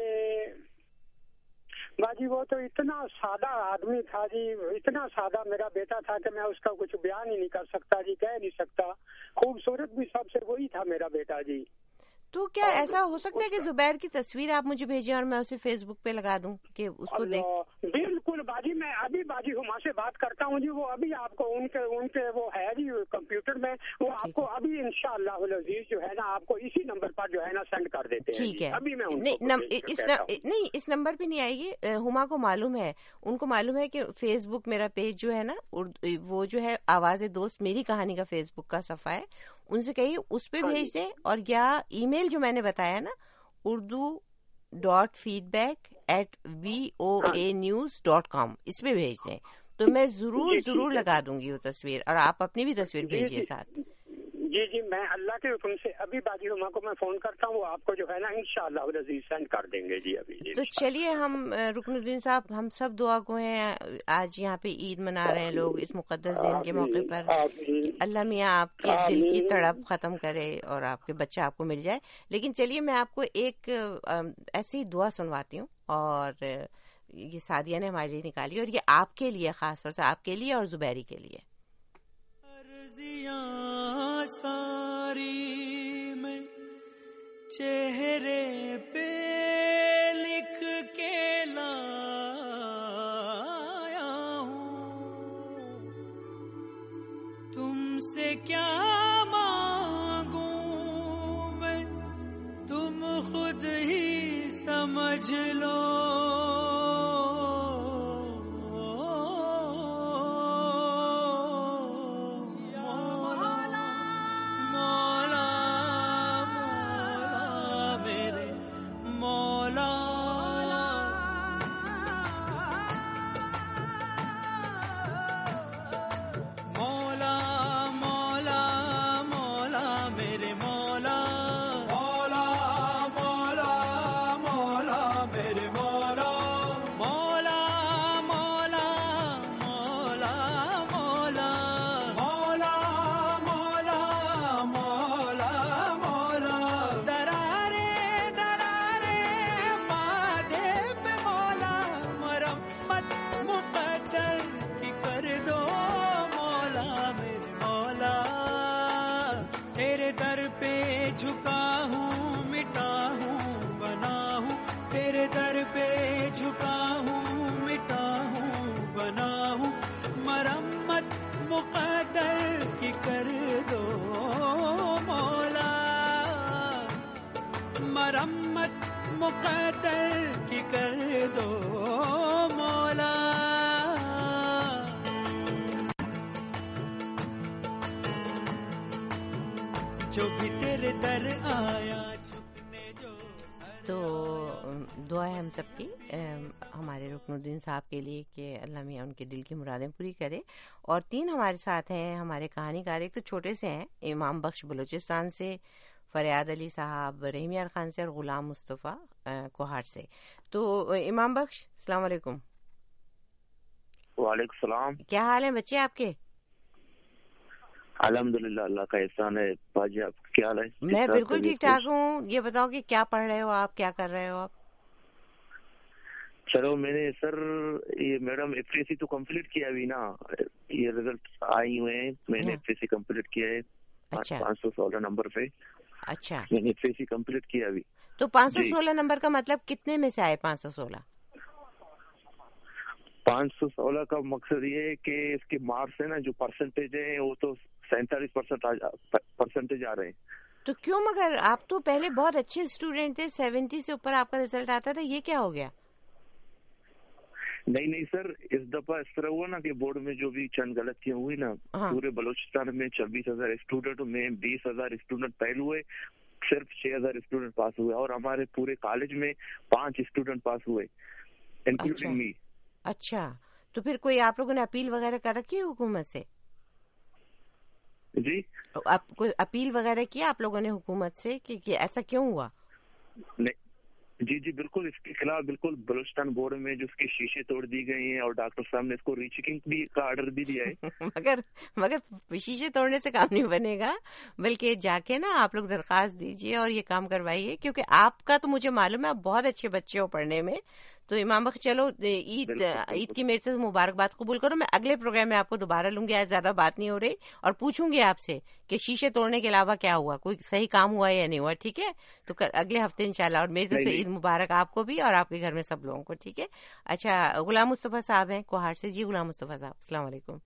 باجی وہ تو اتنا سادہ آدمی تھا جی, اتنا سادہ میرا بیٹا تھا کہ میں اس کا کچھ بیان ہی نہیں کر سکتا جی, کہہ نہیں سکتا. خوبصورت بھی سب سے وہی تھا میرا بیٹا جی. تو کیا ایسا ہو سکتا ہے کہ زبیر کی تصویر آپ مجھے بھیجیں اور میں اسے فیس بک پہ لگا دوں کہ اس کو دیکھ؟ بالکل باجی, میں ابھی باجی ہما سے بات کرتا ہوں جی. وہ ابھی آپ کو ان کے ان کے وہ ہے جی کمپیوٹر میں, وہ آپ کو ابھی انشاءاللہ العزیز جو ہے نا آپ کو اسی نمبر پر جو ہے نا سینڈ کر دیتے ہیں. ٹھیک ہے. ابھی میں نہیں اس نمبر پہ نہیں آئے گی. ہما کو معلوم ہے, ان کو معلوم ہے کہ فیس بک میرا پیج جو ہے نا وہ جو ہے آواز دوست میری کہانی کا فیس بک کا صفحہ ہے, ان سے کہیے اس پہ بھیج دیں. اور یا ای میل جو میں نے بتایا نا Urdu dot feedback at V O A news dot com, اس پہ بھیج دیں تو میں ضرور ضرور لگا دوں گی وہ تصویر, اور آپ اپنی بھی تصویر بھیجیے ساتھ. جی جی میں اللہ کے حکم سے ابھی باجی ہما کو میں فون کرتا ہوں, وہ آپ کو جو ہے نا انشاءاللہ العزیز سینڈ کر دیں گے جی ابھی. تو چلیے ہم رکن الدین صاحب ہم سب دعا گو ہیں, آج یہاں پہ عید منا رہے ہیں لوگ اس مقدس دن کے موقع پر. اللہ میاں آپ کے دل کی تڑپ ختم کرے اور آپ کے بچہ آپ کو مل جائے. لیکن چلیے میں آپ کو ایک ایسی دعا سنواتی ہوں, اور یہ سعدیہ نے ہمارے لیے نکالی اور یہ آپ کے لیے, خاص طور سے آپ کے لیے اور زبیری کے لیے. ساری میں چہرے پہ لکھ کے لایا ہوں, تم سے کیا مانگوں میں تم خود ہی سمجھ لو. مقدر کی کر دو مولا. जो भी तेरे दर आया تو دعا ہے ہم سب کی ہمارے رکن الدین صاحب کے لیے کہ اللہ میاں ان کے دل کی مرادیں پوری کرے. اور تین ہمارے ساتھ ہیں ہمارے کہانی کار. ایک تو چھوٹے سے ہیں امام بخش بلوچستان سے, فریاد علی صاحب رحیم یار خان سے, اور غلام مصطفیٰ کوہاٹ سے. تو امام بخش السلام علیکم. وعلیکم السلام. کیا حال ہے بچے آپ کے؟ الحمدللہ اللہ کا احسان ہے. باجی آپ کیا حال ہے؟ میں بالکل ٹھیک ٹھاک ہوں. یہ بتاؤ کہ کیا پڑھ رہے ہو آپ, کیا کر رہے ہو آپ؟ چلو میں نے سر یہ میڈم ایف ای سی تو کمپلیٹ کیا ابھی نا, یہ رزلٹ آئی ہوئے ہیں. میں نے ایف ای سی کمپلیٹ کیا ہے پانچ سو سولہ نمبر پہ. اچھا میں نے ایف ای سی کمپلیٹ کیا ابھی. تو پانچ سو سولہ نمبر کا مطلب کتنے میں سے آئے؟ پانچ سو سولہ پانچ سو سولہ کا مقصد یہ ہے کہ اس کے مارکس ہے نا جو پرسنٹیج ہے وہ تو سینتالیس پرسنٹیج آ رہے ہیں. تو کیوں؟ مگر آپ تو پہلے بہت اچھے اسٹوڈینٹ تھے, سیونٹی سے اوپر آپ کا رزلٹ آتا تھا, یہ کیا ہو گیا؟ نہیں نہیں سر, اس دفعہ اس طرح ہوا نا کہ بورڈ میں جو بھی چند غلطیاں ہوئی نا, پورے بلوچستان میں چھبیس ہزار اسٹوڈنٹ میں بیس ہزار اسٹوڈنٹ فیل ہوئے, صرف چھ ہزار اسٹوڈنٹ پاس ہوئے, اور ہمارے پورے کالج میں پانچ اسٹوڈنٹ پاس ہوئے انکلوڈنگ می. اچھا, تو پھر کوئی آپ لوگوں نے اپیل وغیرہ کر رکھی ہے حکومت سے؟ جی آپ کوئی اپیل وغیرہ کیا آپ لوگوں نے حکومت سے کہ ایسا کیوں ہوا؟ نہیں جی جی بالکل, اس کے خلاف بالکل بلوچستان بورڈ میں جو اس کے شیشے توڑ دی گئی ہیں, اور ڈاکٹر صاحب نے اس کو ری چیکنگ بھی کا آرڈر بھی دیا ہے. مگر مگر شیشے توڑنے سے کام نہیں بنے گا, بلکہ جا کے نا آپ لوگ درخواست دیجیے اور یہ کام کروائیے, کیونکہ آپ کا تو مجھے معلوم ہے آپ بہت اچھے بچے ہو پڑھنے میں. تو امام بخش چلو عید عید کی میرے سے مبارکباد قبول کرو. میں اگلے پروگرام میں آپ کو دوبارہ لوں گی, آج زیادہ بات نہیں ہو رہی, اور پوچھوں گی آپ سے کہ شیشے توڑنے کے علاوہ کیا ہوا, کوئی صحیح کام ہوا یا نہیں ہوا. ٹھیک ہے, تو اگلے ہفتے انشاءاللہ. اور میری طرف سے عید مبارک آپ کو بھی اور آپ کے گھر میں سب لوگوں کو. ٹھیک ہے. اچھا, غلام مصطفیٰ صاحب ہیں کوہاٹ سے. جی غلام مصطفیٰ صاحب السلام علیکم.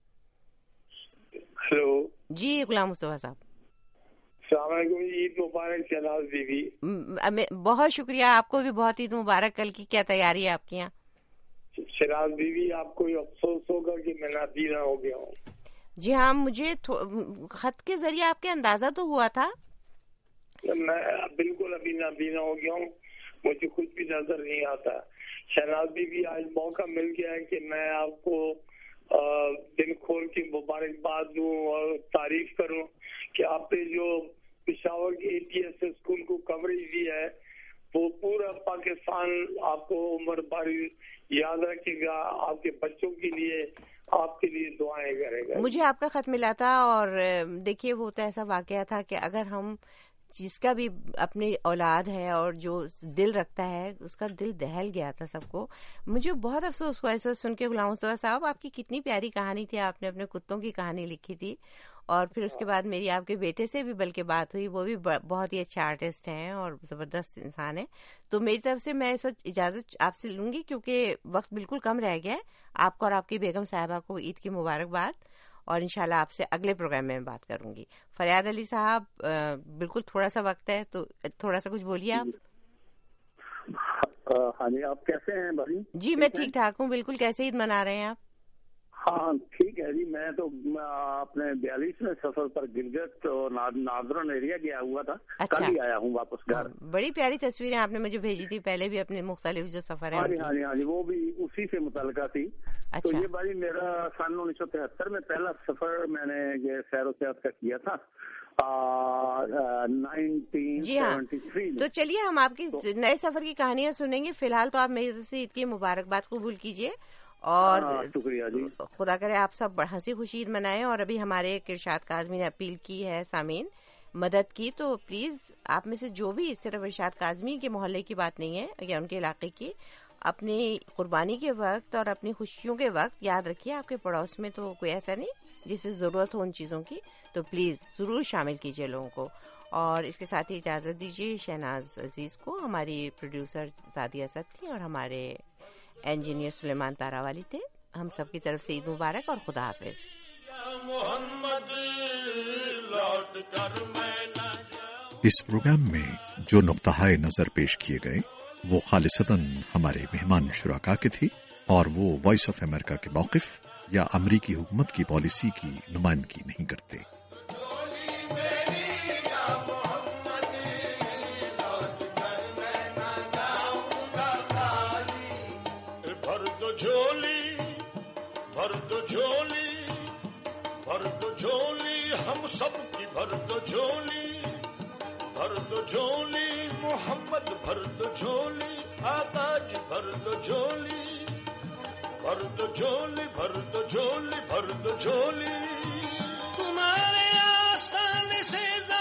ہلو جی غلام مصطفیٰ صاحب السلام علیکم. عید مبارک شہناز بیوی. بہت شکریہ, آپ کو بھی بہت عید مبارک. کل کی کیا تیاری ہے آپ کے یہاں؟ شہناز بیوی آپ کو افسوس ہوگا کہ میں نابینا ہو گیا ہوں. جی ہاں, مجھے خط کے ذریعے آپ کے اندازہ تو ہوا تھا. میں بالکل ابھی نابینا ہو گیا ہوں, مجھے کچھ بھی نظر نہیں آتا. شہناز بیوی آج موقع مل گیا ہے کہ میں آپ کو دل کھول کے مبارکباد دوں اور تعریف کروں کہ آپ نے جو پشاور کے اے ٹی ایس اسکول کو کوریج دیا ہے, وہ پورا پاکستان آپ کو عمر بھر یاد رکھے گا. آپ کے بچوں کے لیے آپ کے لیے دعائیں کرے گا. مجھے آپ کا خط ملا تھا, اور دیکھیے وہ تو ایسا واقعہ تھا کہ اگر ہم جس کا بھی اپنی اولاد ہے اور جو دل رکھتا ہے اس کا دل دہل گیا تھا سب کو. مجھے بہت افسوس ہوا اس وقت سن کے. غلام مصطفیٰ صاحب آپ کی کتنی پیاری کہانی تھی, آپ نے اپنے کتوں کی کہانی لکھی تھی, اور پھر اس کے بعد میری آپ کے بیٹے سے بھی بلکہ بات ہوئی, وہ بھی بہت ہی اچھا آرٹسٹ ہیں اور زبردست انسان ہے. تو میری طرف سے میں اس وقت اجازت آپ سے لوں گی کیونکہ وقت بالکل کم رہ گیا ہے. آپ کو اور آپ کی بیگم صاحبہ کو عید کی مبارکباد, اور انشاءاللہ آپ سے اگلے پروگرام میں بات کروں گی. فریاد علی صاحب بالکل تھوڑا سا وقت ہے تو تھوڑا سا کچھ بولیے آپ. ہاں جی, آپ کیسے ہیں بھائی؟ جی میں ٹھیک ٹھاک ہوں بالکل. کیسے عید منا رہے ہیں آپ؟ ہاں ٹھیک ہے جی. میں تو اپنے بیالیسویں سفر پر گلگت اور ناردرن ایریا گیا ہوا تھا. کل ہی آیا ہوں واپس گھر. بڑی پیاری تصویریں آپ نے مجھے بھیجی تھی پہلے بھی اپنے مختلف جو سفر ہے. ہاں جی ہاں جی ہاں جی, وہ بھی اسی سے متعلقہ تھی. تو یہ بھائی میرا سن انیس سو تہتر میں پہلا سفر میں نے یہ سیر و سیاحت کا کیا تھا. جی ہاں, تو چلیے ہم آپ کی نئے سفر کی کہانیاں سنیں گے. فی الحال تو آپ میری طرف سے عید کی مبارکباد قبول کیجیے, اور شکریہ جی. خدا کرے آپ سب ہنسی خوشی عید منائیں. اور ابھی ہمارے ارشاد کاظمی نے اپیل کی ہے سامعین مدد کی, تو پلیز آپ میں سے جو بھی, صرف ارشاد کاظمی کے محلے کی بات نہیں ہے یا ان کے علاقے کی, اپنی قربانی کے وقت اور اپنی خوشیوں کے وقت یاد رکھیے آپ کے پڑوس میں تو کوئی ایسا نہیں جسے ضرورت ہو ان چیزوں کی, تو پلیز ضرور شامل کیجیے لوگوں کو. اور اس کے ساتھ ہی اجازت دیجیے شہناز عزیز کو. ہماری پروڈیوسر زادیہ اسد تھی اور ہمارے انجینئر سلیمان تارا والی تھے. ہم سب کی طرف سے عید مبارک اور خدا حافظ. اس پروگرام میں جو نقطہ نظر پیش کیے گئے وہ خالصتاً ہمارے مہمان شرکا کے تھے, اور وہ وائس آف امریکہ کے موقف یا امریکی حکومت کی پالیسی کی نمائندگی نہیں کرتے. दो झोली मोहम्मद भर दो झोली आका जी भर दो झोली भर दो झोली भर दो झोली भर दो झोली तुम्हारे आस्थान से